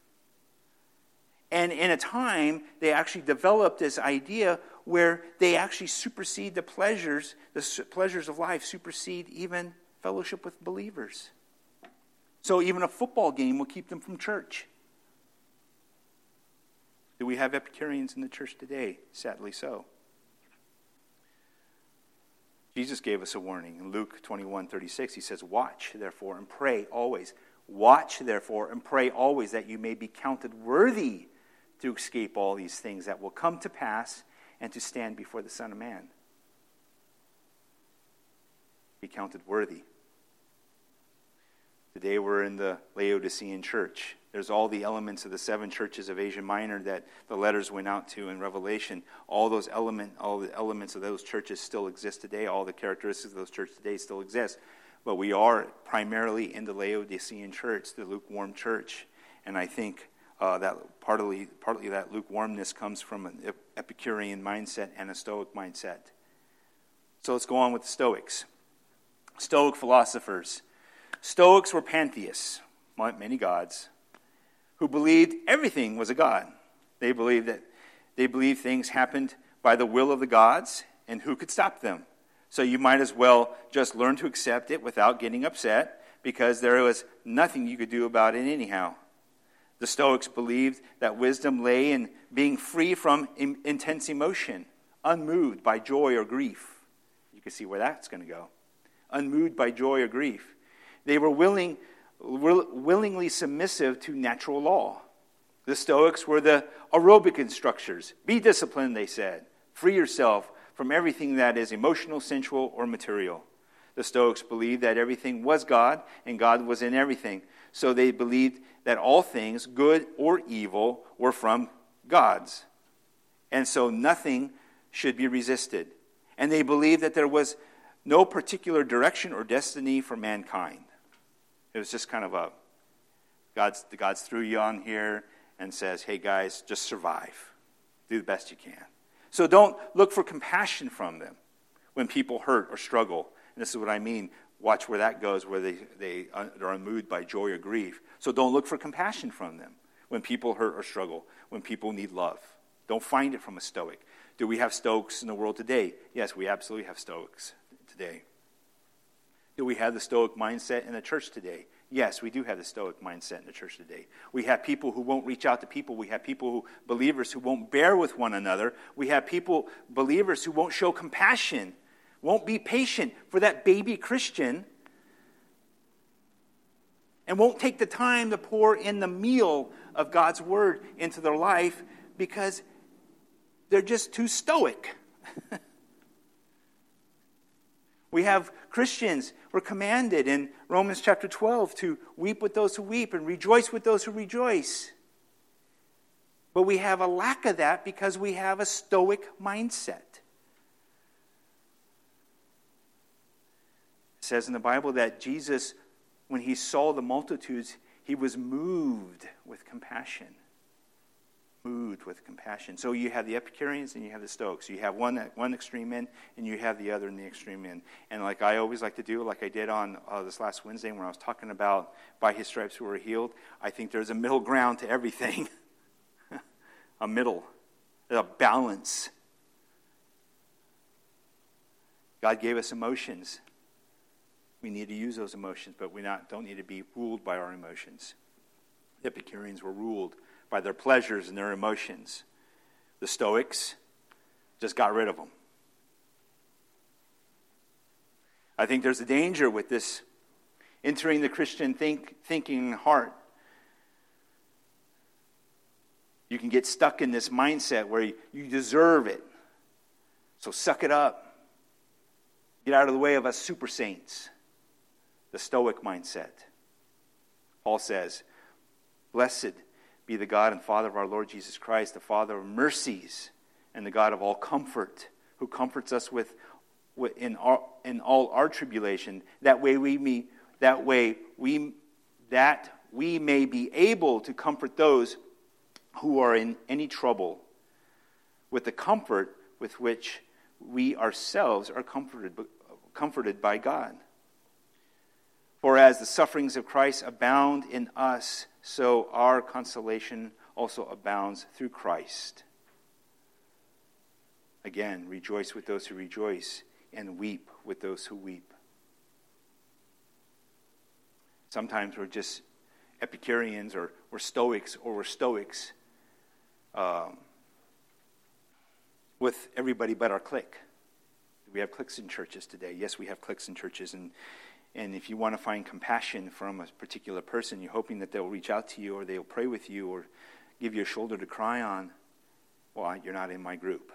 And in a time, they actually developed this idea where they actually supersede the pleasures of life, supersede even fellowship with believers. So even a football game will keep them from church. Do we have Epicureans in the church today? Sadly so. Jesus gave us a warning. In Luke 21:36, he says, watch, therefore, and pray always. Watch, therefore, and pray always that you may be counted worthy to escape all these things that will come to pass and to stand before the Son of Man. Be counted worthy. Today we're in the Laodicean church. There's all the elements of the 7 churches of Asia Minor that the letters went out to in Revelation. All the elements of those churches still exist today. All the characteristics of those churches today still exist. But we are primarily in the Laodicean church, the lukewarm church. And I think that partly that lukewarmness comes from an Epicurean mindset and a Stoic mindset. So let's go on with the Stoics. Stoic philosophers. Stoics were pantheists, many gods, who believed everything was a god. They believed things happened by the will of the gods, and who could stop them? So you might as well just learn to accept it without getting upset, because there was nothing you could do about it anyhow. The Stoics believed that wisdom lay in being free from intense emotion, unmoved by joy or grief. You can see where that's going to go. Unmoved by joy or grief. They were willingly submissive to natural law. The Stoics were the aerobic instructors. Be disciplined, they said. Free yourself from everything that is emotional, sensual, or material. The Stoics believed that everything was God, and God was in everything. So they believed that all things, good or evil, were from God's. And so nothing should be resisted. And they believed that there was no particular direction or destiny for mankind. It was just kind of a, God's threw you on here and says, hey guys, just survive. Do the best you can. So don't look for compassion from them when people hurt or struggle. And this is what I mean. Watch where that goes, where they are unmoved by joy or grief. So don't look for compassion from them when people hurt or struggle, when people need love. Don't find it from a Stoic. Do we have Stoics in the world today? Yes, we absolutely have Stoics today. Do we have the Stoic mindset in the church today? Yes, we do have the Stoic mindset in the church today. We have people who won't reach out to people. We have believers who won't bear with one another. We have believers who won't show compassion, won't be patient for that baby Christian, and won't take the time to pour in the meal of God's word into their life because they're just too stoic. We have Christians, we're commanded in Romans chapter 12 to weep with those who weep and rejoice with those who rejoice. But we have a lack of that because we have a stoic mindset. It says in the Bible that Jesus, when he saw the multitudes, he was moved with compassion. Moved with compassion. So you have the Epicureans and you have the Stoics. You have one extreme end and you have the other in the extreme end. And like I always like to do, like I did on this last Wednesday when I was talking about by his stripes we were healed, I think there's a middle ground to everything. A balance. God gave us emotions. We need to use those emotions, but we don't need to be ruled by our emotions. The Epicureans were ruled by their pleasures and their emotions. The Stoics just got rid of them. I think there's a danger with this entering the Christian thinking heart. You can get stuck in this mindset where you deserve it. So suck it up. Get out of the way of us super saints. The Stoic mindset. Paul says, blessed be the God and Father of our Lord Jesus Christ, the Father of mercies and the God of all comfort, who comforts us in all our tribulation, that we may be able to comfort those who are in any trouble with the comfort with which we ourselves are comforted by God. For as the sufferings of Christ abound in us, so our consolation also abounds through Christ. Again, rejoice with those who rejoice and weep with those who weep. Sometimes we're just Epicureans or we're Stoics with everybody but our clique. We have cliques in churches today. Yes, we have cliques in churches. And if you want to find compassion from a particular person, you're hoping that they'll reach out to you or they'll pray with you or give you a shoulder to cry on, well, you're not in my group.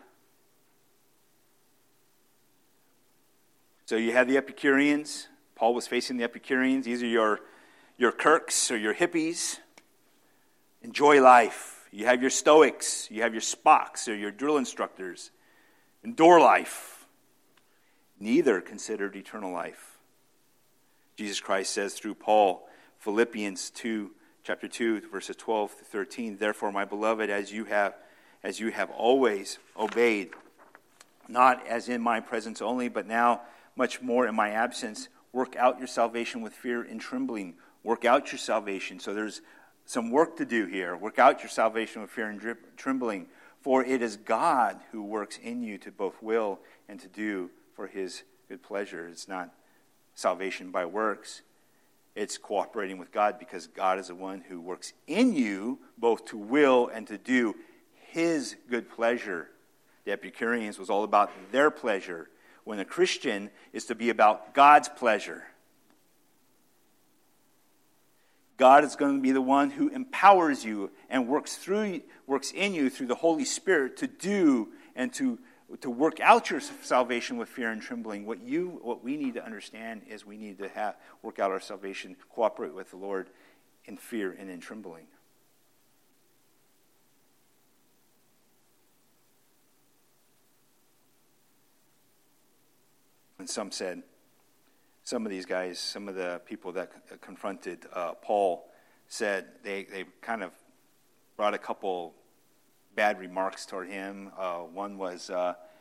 So you have the Epicureans. Paul was facing the Epicureans. These are your Kirks or your hippies. Enjoy life. You have your Stoics. You have your Spocks or your drill instructors. Endure life. Neither considered eternal life. Jesus Christ says through Paul, Philippians chapter 2, verses 12 to 13, therefore, my beloved, as you have always obeyed, not as in my presence only, but now much more in my absence, work out your salvation with fear and trembling. Work out your salvation. So there's some work to do here. Work out your salvation with fear and trembling. For it is God who works in you to both will and to do for his good pleasure. It's not salvation by works. It's cooperating with God because God is the one who works in you both to will and to do his good pleasure. The Epicureans was all about their pleasure, when a Christian is to be about God's pleasure. God is going to be the one who empowers you and works in you through the Holy Spirit to do and to to work out your salvation with fear and trembling. What we need to understand is we need to work out our salvation, cooperate with the Lord in fear and in trembling. And some of these guys, some of the people that confronted Paul said they kind of brought a couple bad remarks toward him. One was,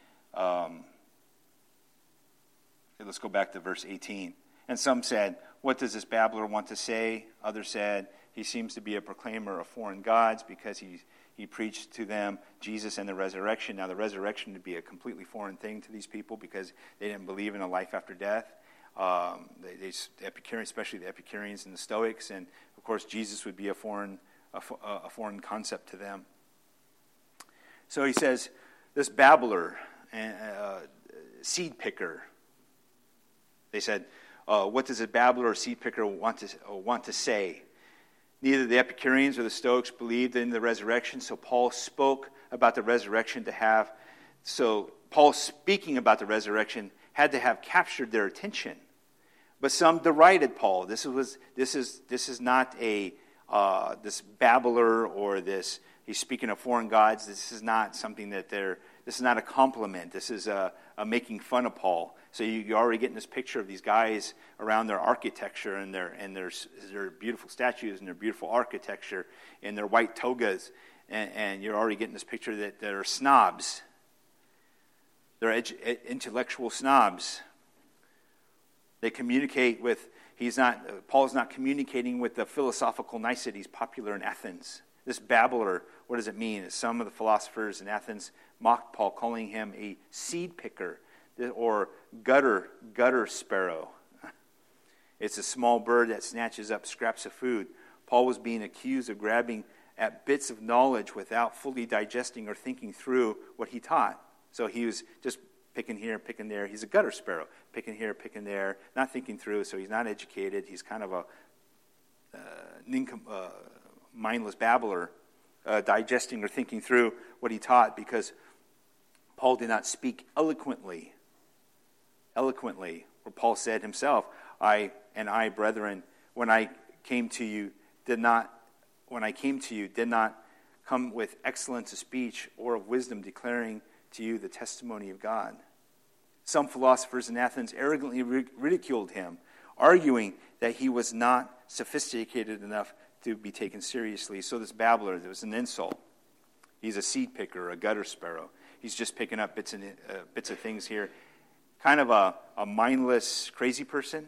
let's go back to verse 18. And some said, "What does this babbler want to say?" Others said, "He seems to be a proclaimer of foreign gods because he preached to them Jesus and the resurrection." Now, the resurrection would be a completely foreign thing to these people because they didn't believe in a life after death. The Epicureans, especially the Epicureans and the Stoics, and of course, Jesus would be a foreign concept to them. So he says, this babbler, seed picker. They said, "What does a babbler or seed picker want to say?" Neither the Epicureans or the Stoics believed in the resurrection, so Paul spoke about the resurrection So Paul speaking about the resurrection had to have captured their attention. But some derided Paul. This is not this babbler or this. He's speaking of foreign gods. This is not something this is not a compliment. This is a making fun of Paul. So you're already getting this picture of these guys around their architecture and their beautiful statues and their beautiful architecture and their white togas. And you're already getting this picture that they're snobs. They're intellectual snobs. They communicate with, Paul's not communicating with the philosophical niceties popular in Athens. This babbler, what does it mean? Some of the philosophers in Athens mocked Paul, calling him a seed picker or gutter sparrow. It's a small bird that snatches up scraps of food. Paul was being accused of grabbing at bits of knowledge without fully digesting or thinking through what he taught. So he was just picking here, picking there. He's a gutter sparrow, picking here, picking there, not thinking through. So he's not educated. He's kind of a mindless babbler, digesting or thinking through what he taught, because Paul did not speak eloquently. Where Paul said himself, I, brethren, when I came to you, did not come with excellence of speech or of wisdom, declaring to you the testimony of God. Some philosophers in Athens arrogantly ridiculed him, arguing that he was not sophisticated enough to be taken seriously. So this babbler, there was an insult. He's a seed picker, a gutter sparrow. He's just picking up bits of things here. Kind of a mindless, crazy person.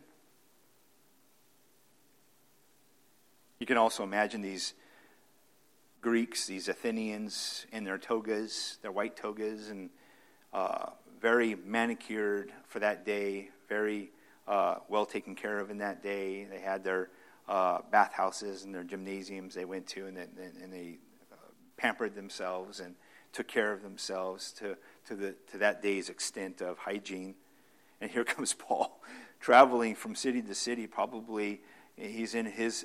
You can also imagine these Greeks, these Athenians in their togas, their white togas, and very manicured for that day, very well taken care of in that day. They had their bathhouses and their gymnasiums they went to, and they pampered themselves and took care of themselves to that day's extent of hygiene. And here comes Paul, traveling from city to city. Probably he's in his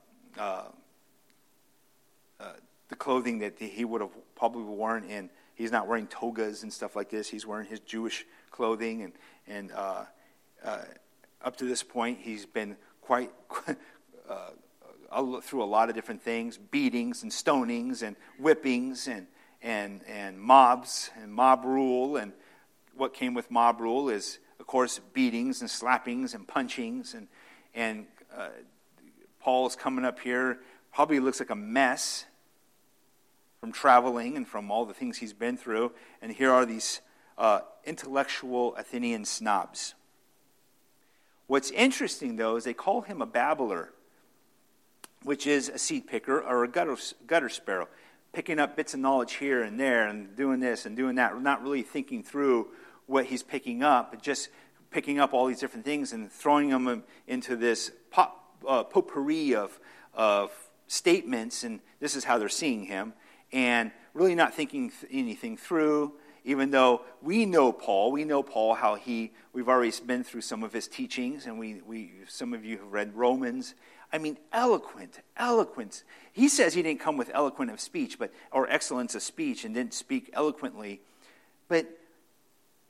the clothing that he would have probably worn, and he's not wearing togas and stuff like this. He's wearing his Jewish clothing, and up to this point, he's been quite through a lot of different things: beatings and stonings and whippings and mobs and mob rule. And what came with mob rule is, of course, beatings and slappings and punchings. And Paul's coming up here, probably looks like a mess from traveling and from all the things he's been through. And here are these intellectual Athenian snobs. What's interesting, though, is they call him a babbler, which is a seed picker or a gutter sparrow, picking up bits of knowledge here and there and doing this and doing that, not really thinking through what he's picking up, but just picking up all these different things and throwing them into this potpourri of statements, and this is how they're seeing him, and really not thinking anything through. Even though we know Paul, how we've already been through some of his teachings, and we some of you have read Romans. I mean, eloquent. He says he didn't come with eloquent of speech, or excellence of speech, and didn't speak eloquently. But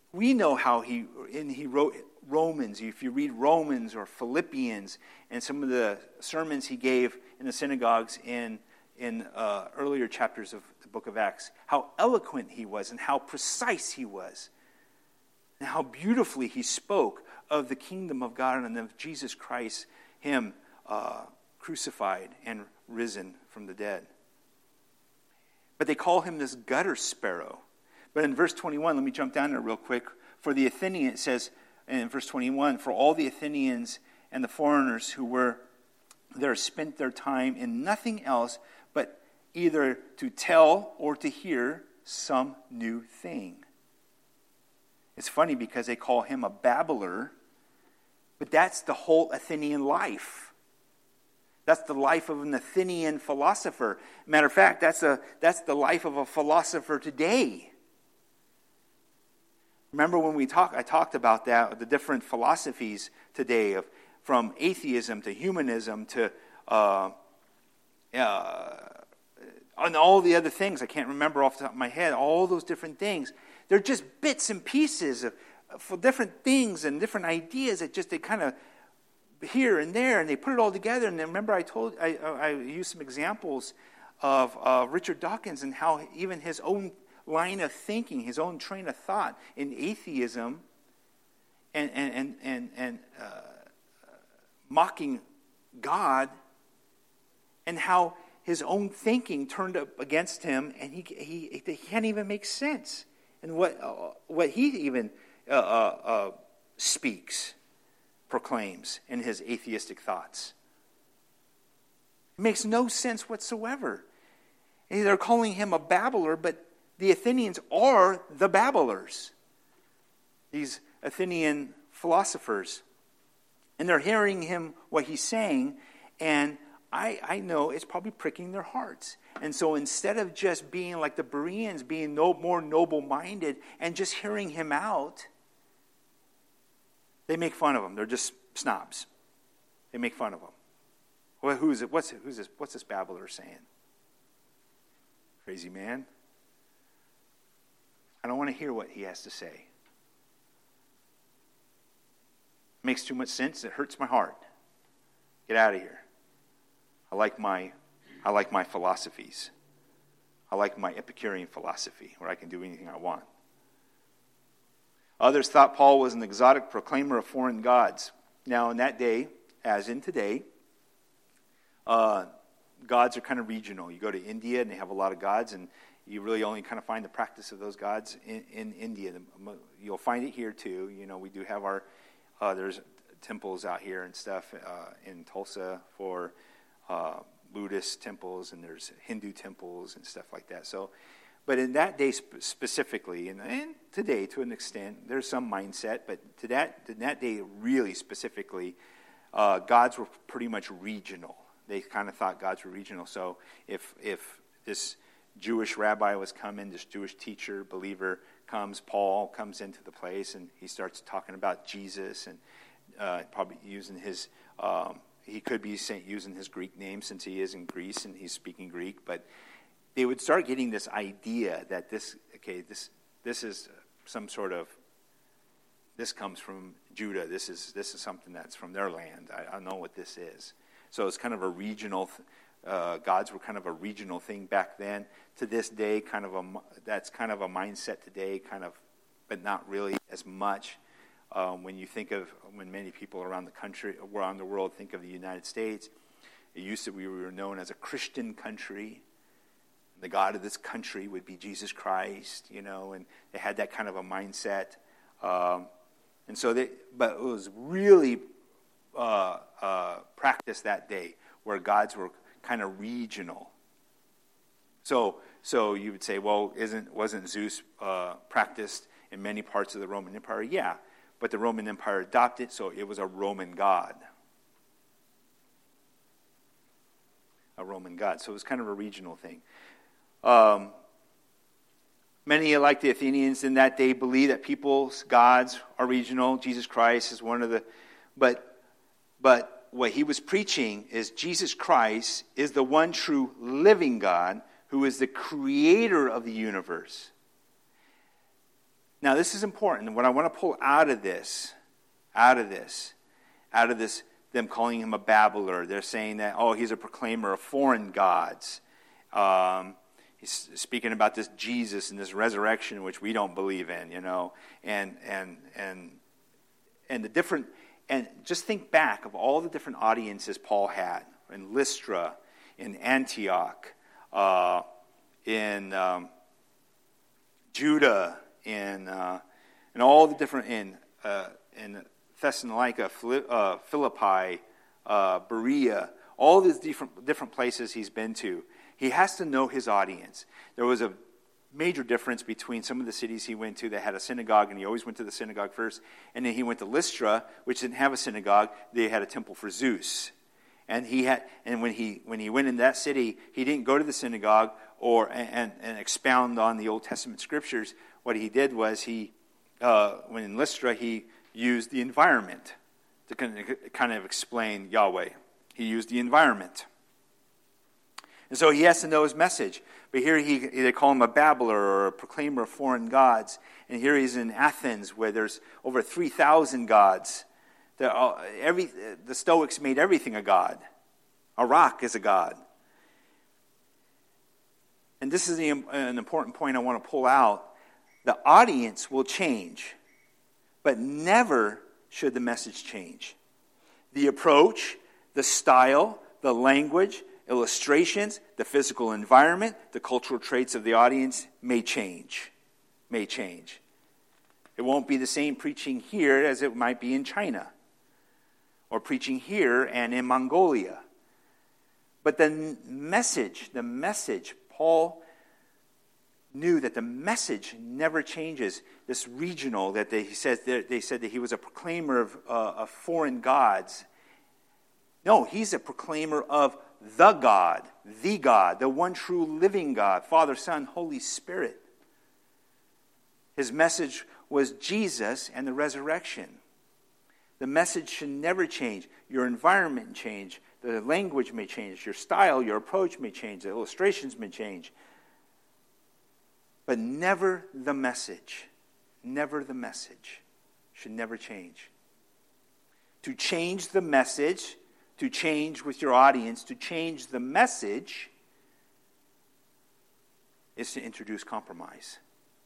we know how he wrote Romans. If you read Romans or Philippians and some of the sermons he gave in the synagogues in earlier chapters of the book of Acts, how eloquent he was and how precise he was, and how beautifully he spoke of the kingdom of God and of Jesus Christ, him crucified and risen from the dead. But they call him this gutter sparrow. But in verse 21, let me jump down there real quick. For the Athenians, it says in verse 21, for all the Athenians and the foreigners who were there spent their time in nothing else but either to tell or to hear some new thing. It's funny because they call him a babbler, but that's the whole Athenian life. That's the life of an Athenian philosopher. Matter of fact, that's the life of a philosopher today. Remember when I talked about that, the different philosophies today, from atheism to humanism to and all the other things. I can't remember off the top of my head, all those different things. They're just bits and pieces for different things and different ideas that they kind of here and there, and they put it all together. And then remember I used some examples of Richard Dawkins and how even his own line of thinking, his own train of thought in atheism and mocking God, and how his own thinking turned up against him, and he can't even make sense in what he even speaks, proclaims in his atheistic thoughts. It makes no sense whatsoever. And they're calling him a babbler, but the Athenians are the babblers. These Athenian philosophers. And they're hearing him, what he's saying, and I know it's probably pricking their hearts. And so instead of just being like the Bereans, being more noble-minded and just hearing him out, they make fun of him. They're just snobs. They make fun of him. Well, who's it? What's this? What's this babbler saying? Crazy man. I don't want to hear what he has to say. It makes too much sense. It hurts my heart. Get out of here. I like my philosophies. I like my Epicurean philosophy, where I can do anything I want. Others thought Paul was an exotic proclaimer of foreign gods. Now, in that day, as in today, gods are kind of regional. You go to India, and they have a lot of gods, and you really only kind of find the practice of those gods in India. You'll find it here, too. You know, we do have there's temples out here and stuff in Tulsa for Buddhist temples, and there's Hindu temples and stuff like that. So, but in that day specifically, and today to an extent, there's some mindset, but in that day really specifically, gods were pretty much regional. They kind of thought gods were regional. So if this Jewish rabbi was coming, this Jewish teacher, believer comes, Paul comes into the place, and he starts talking about Jesus, and probably using his, he could be using his Greek name since he is in Greece and he's speaking Greek, but they would start getting this idea that this is some sort of, this comes from Judah. This is something that's from their land. I don't know what this is. So it's kind of a regional. Gods were kind of a regional thing back then. To this day, that's kind of a mindset today, kind of, but not really as much. When many people around the country, around the world, think of the United States, we were known as a Christian country. The God of this country would be Jesus Christ, and they had that kind of a mindset. But it was really practiced that day, where gods were kind of regional. So you would say, well, wasn't Zeus practiced in many parts of the Roman Empire? Yeah, but the Roman Empire adopted, so it was a Roman god. A Roman god. So it was kind of a regional thing. Many, like the Athenians in that day, believe that people's gods are regional. Jesus Christ is one of the... But what he was preaching is Jesus Christ is the one true living God who is the creator of the universe. Now, this is important. What I want to pull out of this, them calling him a babbler. They're saying that, he's a proclaimer of foreign gods. He's speaking about this Jesus and this resurrection, which we don't believe in, and the different. And just think back of all the different audiences Paul had in Lystra, in Antioch, in Judah, in all the different in Thessalonica, Philippi, Berea, all these different places he's been to. He has to know his audience. There was a major difference between some of the cities he went to that had a synagogue, and he always went to the synagogue first. And then he went to Lystra, which didn't have a synagogue. They had a temple for Zeus. And when he went in that city, he didn't go to the synagogue and expound on the Old Testament scriptures. What he did was when in Lystra, he used the environment to kind of explain Yahweh. He used the environment. And so he has to know his message. But here they call him a babbler or a proclaimer of foreign gods. And here he's in Athens where there's over 3,000 gods. The Stoics made everything a god. A rock is a god. And this is an important point I want to pull out. The audience will change, but never should the message change. The approach, the style, the language, illustrations, the physical environment, the cultural traits of the audience may change. It won't be the same preaching here as it might be in China, or preaching here and in Mongolia. But the message, Paul knew that the message never changes. This regional that they said that he was a proclaimer of foreign gods. No, he's a proclaimer of the God, the one true living God, Father, Son, Holy Spirit. His message was Jesus and the resurrection. The message should never change. Your environment may change. The language may change. Your style, your approach may change. The illustrations may change. But never the message. Never the message. Should never change. To change the message, to change with your audience, to change the message, is to introduce compromise.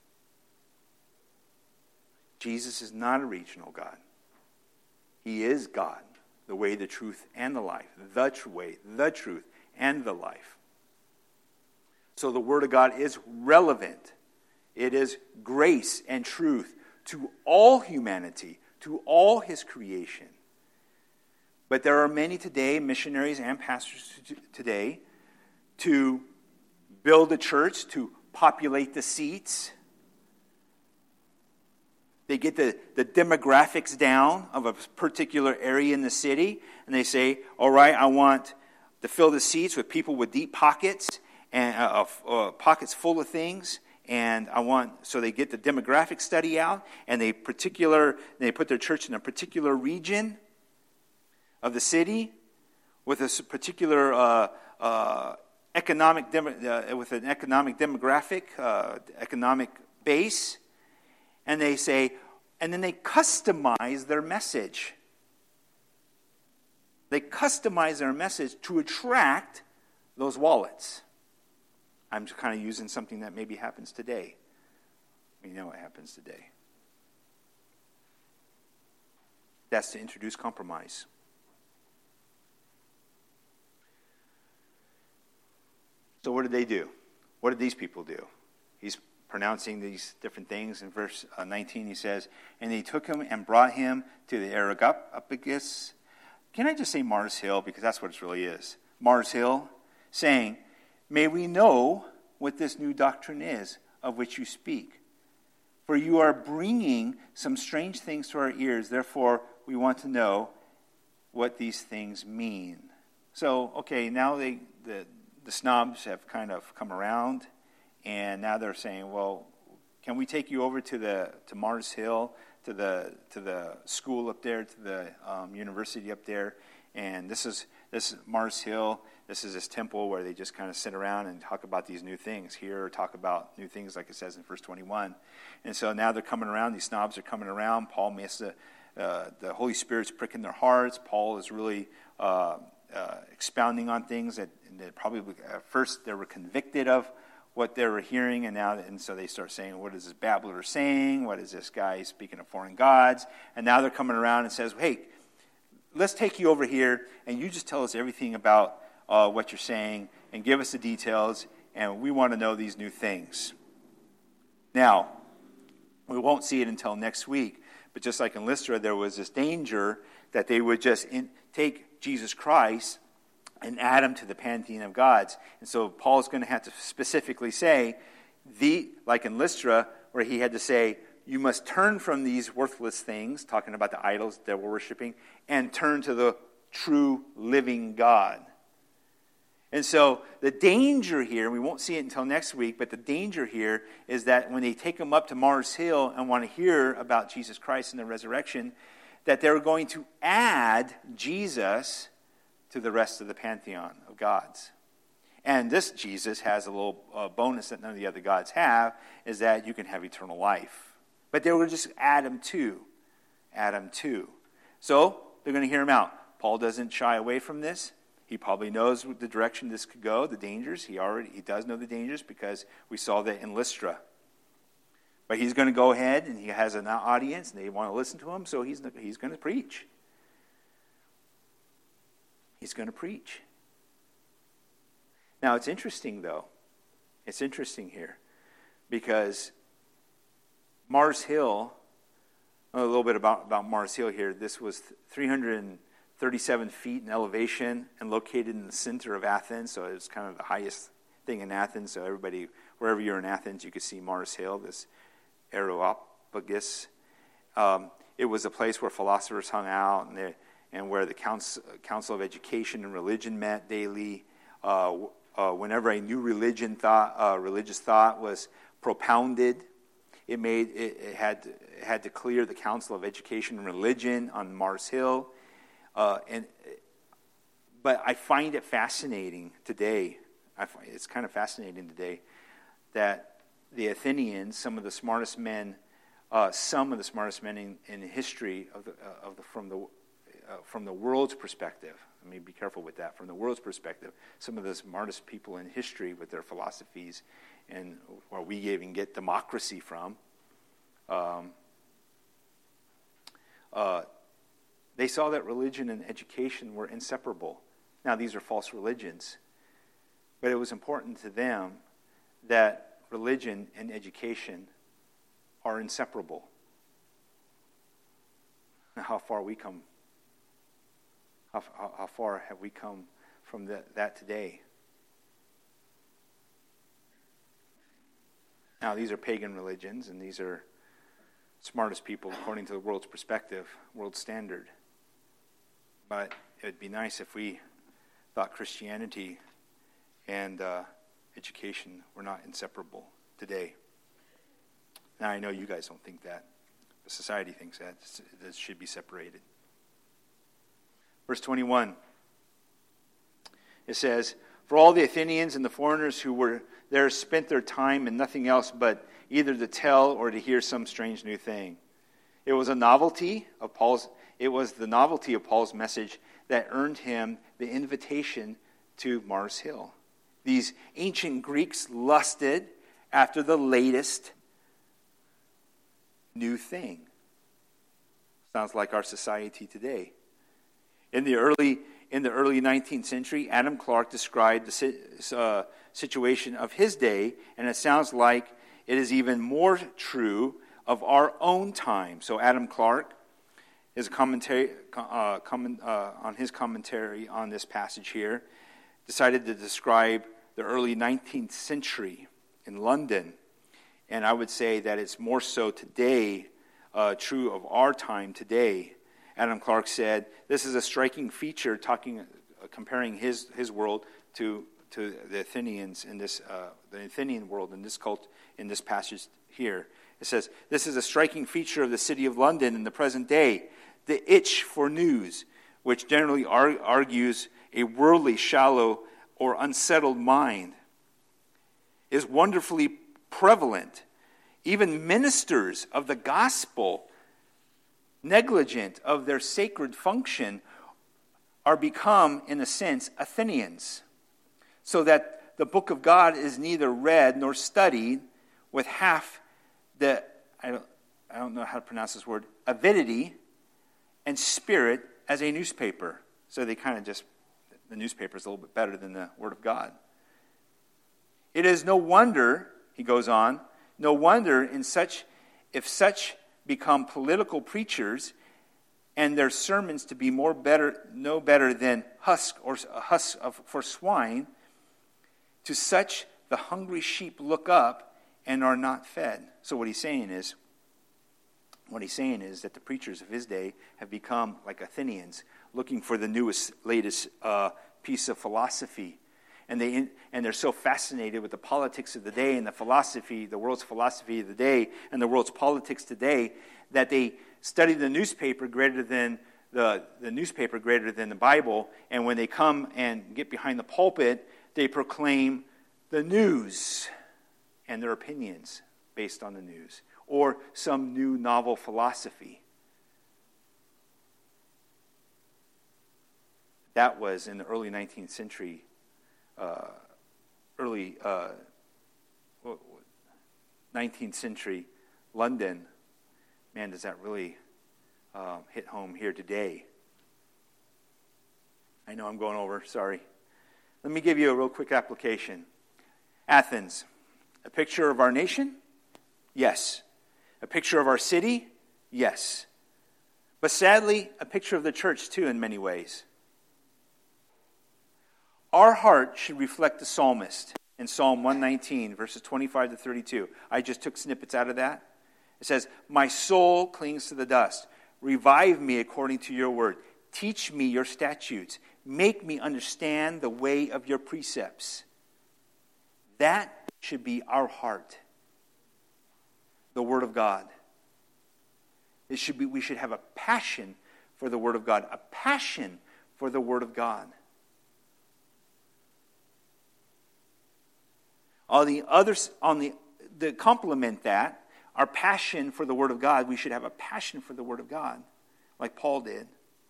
Jesus is not a regional God. He is God, the way, the truth, and the life. The true way, the truth, and the life. So the Word of God is relevant. It is grace and truth to all humanity, to all His creation. But there are many today, missionaries and pastors today, to build a church, to populate the seats. They get the demographics down of a particular area in the city, and they say, all right, I want to fill the seats with people with deep pockets, and pockets full of things, and so they get the demographic study out, and they put their church in a particular region of the city with a particular economic demographic, economic base, and they say, and then they customize their message. They customize their message to attract those wallets. I'm just kind of using something that maybe happens today. We know what happens today. That's to introduce compromise. So what did they do? What did these people do? He's pronouncing these different things. In verse 19 he says, and they took him and brought him to the Areopagus. Can I just say Mars Hill? Because that's what it really is. Mars Hill, saying, may we know what this new doctrine is of which you speak. For you are bringing some strange things to our ears. Therefore, we want to know what these things mean. So, okay, now the snobs have kind of come around, and now they're saying, well, can we take you over to Mars Hill, to the school up there, to the university up there, and this is This Mars Hill, this is this temple where they just kind of sit around and talk about these new things. Here, talk about new things like it says in verse 21. And so now they're coming around. These snobs are coming around. Paul makes the Holy Spirit's pricking their hearts. Paul is really expounding on things that probably at first they were convicted of what they were hearing, and so they start saying, what is this babbler saying? What is this guy speaking of foreign gods? And now they're coming around and says, hey, let's take you over here, and you just tell us everything about what you're saying, and give us the details, and we want to know these new things. Now, we won't see it until next week, but just like in Lystra, there was this danger that they would just take Jesus Christ and add him to the pantheon of gods. And so Paul's going to have to specifically say, like in Lystra, where he had to say, you must turn from these worthless things, talking about the idols that we're worshiping, and turn to the true living God. And so the danger here, we won't see it until next week, but the danger here is that when they take him up to Mars Hill and want to hear about Jesus Christ and the resurrection, that they're going to add Jesus to the rest of the pantheon of gods. And this Jesus has a little bonus that none of the other gods have, is that you can have eternal life. But they will just add him to. So they're going to hear him out. Paul doesn't shy away from this. He probably knows the direction this could go, the dangers. He does know the dangers because we saw that in Lystra. But he's going to go ahead, and he has an audience, and they want to listen to him, so he's going to preach. He's going to preach. Now, it's interesting, though. It's interesting here. Because Mars Hill, a little bit about Mars Hill here. This was 337 feet in elevation and located in the center of Athens. So it was kind of the highest thing in Athens. So everybody, wherever you're in Athens, you could see Mars Hill, this Areopagus. It was a place where philosophers hung out, and where the Council of Education and Religion met daily. Whenever a new religious thought was propounded, it had to clear the Council of Education and Religion on Mars Hill. But I find it fascinating today. It's kind of fascinating today that the Athenians, some of the smartest men in history from the world's perspective. Let me be careful with that. From the world's perspective, some of the smartest people in history with their philosophies and where we even get democracy from, they saw that religion and education were inseparable. Now, these are false religions, but it was important to them that religion and education are inseparable. Now, how far we come. How far have we come from that today? Now, these are pagan religions, and these are smartest people according to the world's perspective, world standard. But it would be nice if we thought Christianity and education were not inseparable today. Now, I know you guys don't think that, but society thinks that this should be separated. Verse 21, it says, for all the Athenians and the foreigners who were there spent their time in nothing else but either to tell or to hear some strange new thing. It was the novelty of Paul's message that earned him the invitation to Mars Hill. These ancient Greeks lusted after the latest new thing. Sounds like our society today. In the early 19th century, Adam Clarke described the situation of his day, and it sounds like it is even more true of our own time. So Adam Clarke, his commentary on this passage here, decided to describe the early 19th century in London, and I would say that it's more so today, true of our time today. Adam Clarke said, this is a striking feature, comparing his world to the Athenians in this the Athenian world in this cult in this passage here. It says, this is a striking feature of the city of London in the present day. The itch for news, which generally argues a worldly, shallow, or unsettled mind, is wonderfully prevalent. Even ministers of the gospel, negligent of their sacred function, are become, in a sense, Athenians, so that the book of God is neither read nor studied with half the, I don't know how to pronounce this word, avidity and spirit as a newspaper. So they kind of just, the newspaper is a little bit better than the Word of God. It is no wonder, he goes on, no wonder if such become political preachers and their sermons to be no better than husk for swine, to such the hungry sheep look up and are not fed. So what he's saying is that the preachers of his day have become like Athenians, looking for the newest, latest piece of philosophy. And they're so fascinated with the politics of the day and the world's philosophy of the day and the world's politics today, that they study the newspaper greater than the Bible. And when they come and get behind the pulpit, they proclaim the news and their opinions based on the news, or some new novel philosophy. That was in the early 19th century, 19th century London. Man, does that really hit home here today. I know I'm going over, sorry. Let me give you a real quick application. Athens, a picture of our nation? Yes. A picture of our city? Yes. But sadly, a picture of the church too in many ways. Our heart should reflect the psalmist in Psalm 119, verses 25 to 32. I just took snippets out of that. It says, "My soul clings to the dust. Revive me according to your word. Teach me your statutes. Make me understand the way of your precepts." That should be our heart. The Word of God. We should have a passion for the Word of God. A passion for the Word of God. To complement that, our passion for the Word of God, we should have a passion for the Word of God, like Paul did.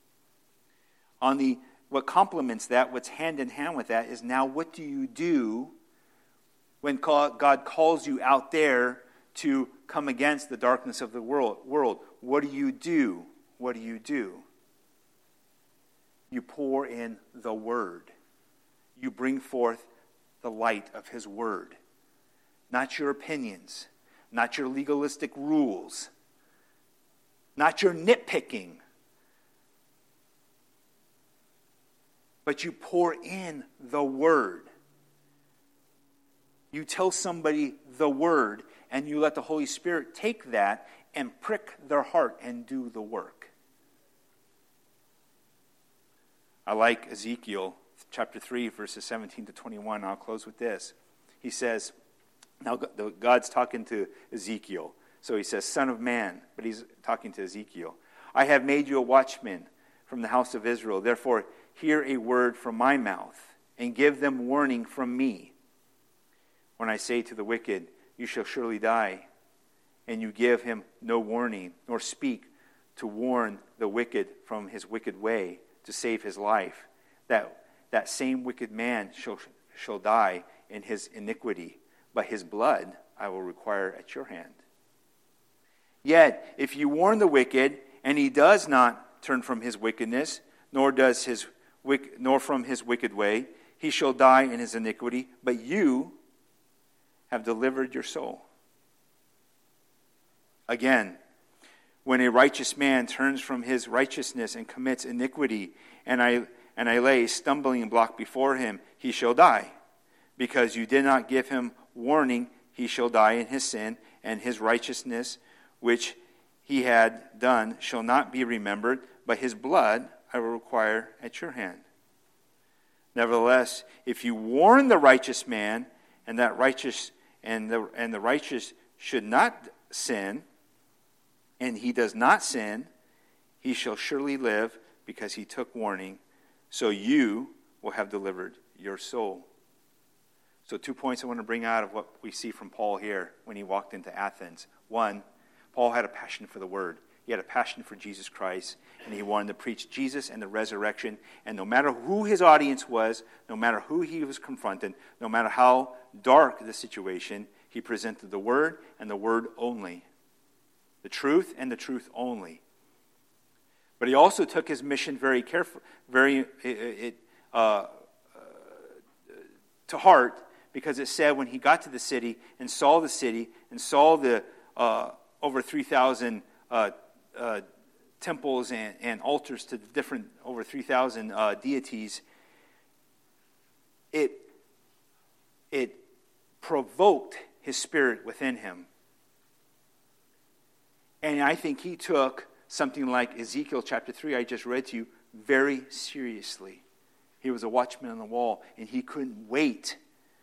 What complements that, what's hand in hand with that, is now what do you do when God calls you out there to come against the darkness of the world? What do you do? What do you do? You pour in the Word. You bring forth the light of His Word. Not your opinions, not your legalistic rules, not your nitpicking. But you pour in the Word. You tell somebody the Word, and you let the Holy Spirit take that and prick their heart and do the work. I like Ezekiel chapter 3, verses 17 to 21. I'll close with this. He says, now God's talking to Ezekiel. So he says, "Son of man," but he's talking to Ezekiel. "I have made you a watchman from the house of Israel. Therefore, hear a word from my mouth, and give them warning from me. When I say to the wicked, you shall surely die, and you give him no warning, nor speak to warn the wicked from his wicked way, to save his life, that same wicked man shall die in his iniquity, but his blood I will require at your hand. Yet, if you warn the wicked, and he does not turn from his wickedness, nor from his wicked way, he shall die in his iniquity, but you have delivered your soul." Again, when a righteous man turns from his righteousness and commits iniquity, and I lay a stumbling block before him, he shall die. Because you did not give him warning, he shall die in his sin, and his righteousness, which he had done, shall not be remembered, but his blood I will require at your hand. Nevertheless, if you warn the righteous man, and the righteous should not sin, and he does not sin, he shall surely live, because he took warning, so you will have delivered your soul. So 2 points I want to bring out of what we see from Paul here when he walked into Athens. One, Paul had a passion for the word. He had a passion for Jesus Christ, and he wanted to preach Jesus and the resurrection. And no matter who his audience was, no matter who he was confronted, no matter how dark the situation, he presented the word and the word only. The truth and the truth only. But he also took his mission very careful, to heart, because it said when he got to the city and saw the over 3,000 temples and altars to different over 3,000 deities, it provoked his spirit within him. And I think he took something like Ezekiel chapter 3 I just read to you very seriously. He was a watchman on the wall, and he couldn't wait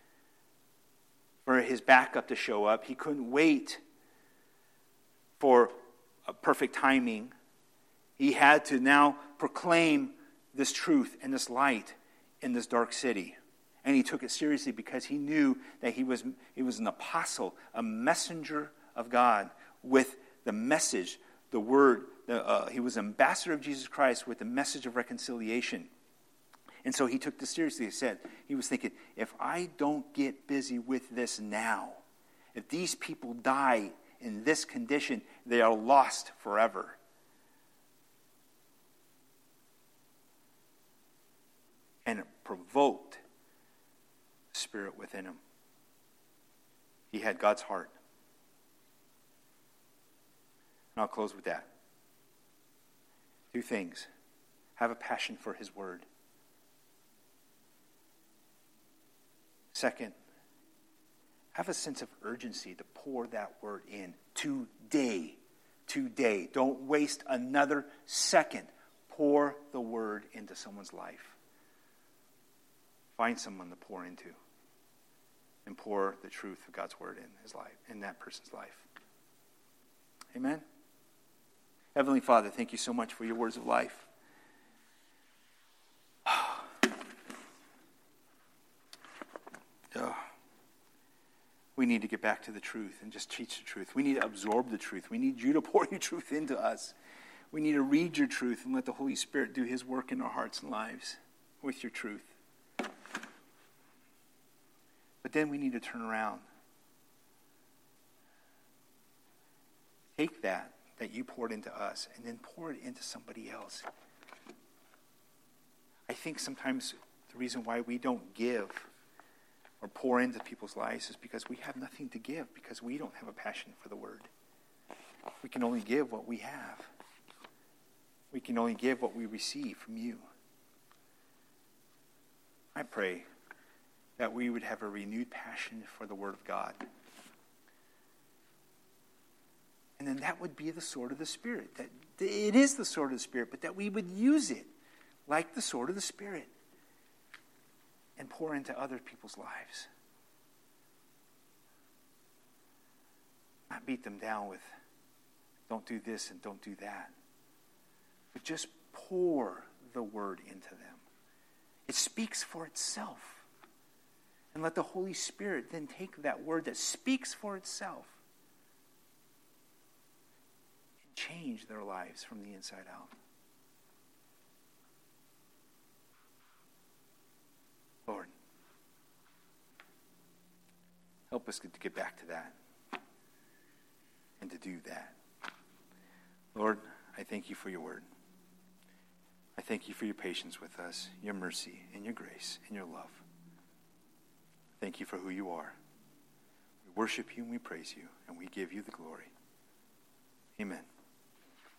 for his backup to show up. He couldn't wait for a perfect timing. He had to now proclaim this truth and this light in this dark city. And he took it seriously because he knew that he was an apostle, a messenger of God with the message, the word. He was ambassador of Jesus Christ with the message of reconciliation. And so he took this seriously. He was thinking, if I don't get busy with this now, if these people die in this condition, they are lost forever. And it provoked the spirit within him. He had God's heart. And I'll close with that. 2 things. Have a passion for his word. Second, have a sense of urgency to pour that word in today. Today. Don't waste another second. Pour the word into someone's life. Find someone to pour into. And pour the truth of God's word in his life, in that person's life. Amen? Heavenly Father, thank you so much for your words of life. We need to get back to the truth and just teach the truth. We need to absorb the truth. We need you to pour your truth into us. We need to read your truth and let the Holy Spirit do his work in our hearts and lives with your truth. But then we need to turn around. Take that you poured into us and then pour it into somebody else. I think sometimes the reason why we don't give or pour into people's lives is because we have nothing to give, because we don't have a passion for the word. We can only give what we have. We can only give what we receive from you. I pray that we would have a renewed passion for the word of God. And then that would be the sword of the Spirit. That it is the sword of the Spirit, but that we would use it like the sword of the Spirit and pour into other people's lives. Not beat them down with, don't do this and don't do that. But just pour the word into them. It speaks for itself. And let the Holy Spirit then take that word that speaks for itself and change their lives from the inside out. Lord, help us to get back to that and to do that. Lord, I thank you for your word. I thank you for your patience with us, your mercy and your grace and your love. Thank you for who you are. We worship you and we praise you and we give you the glory. Amen.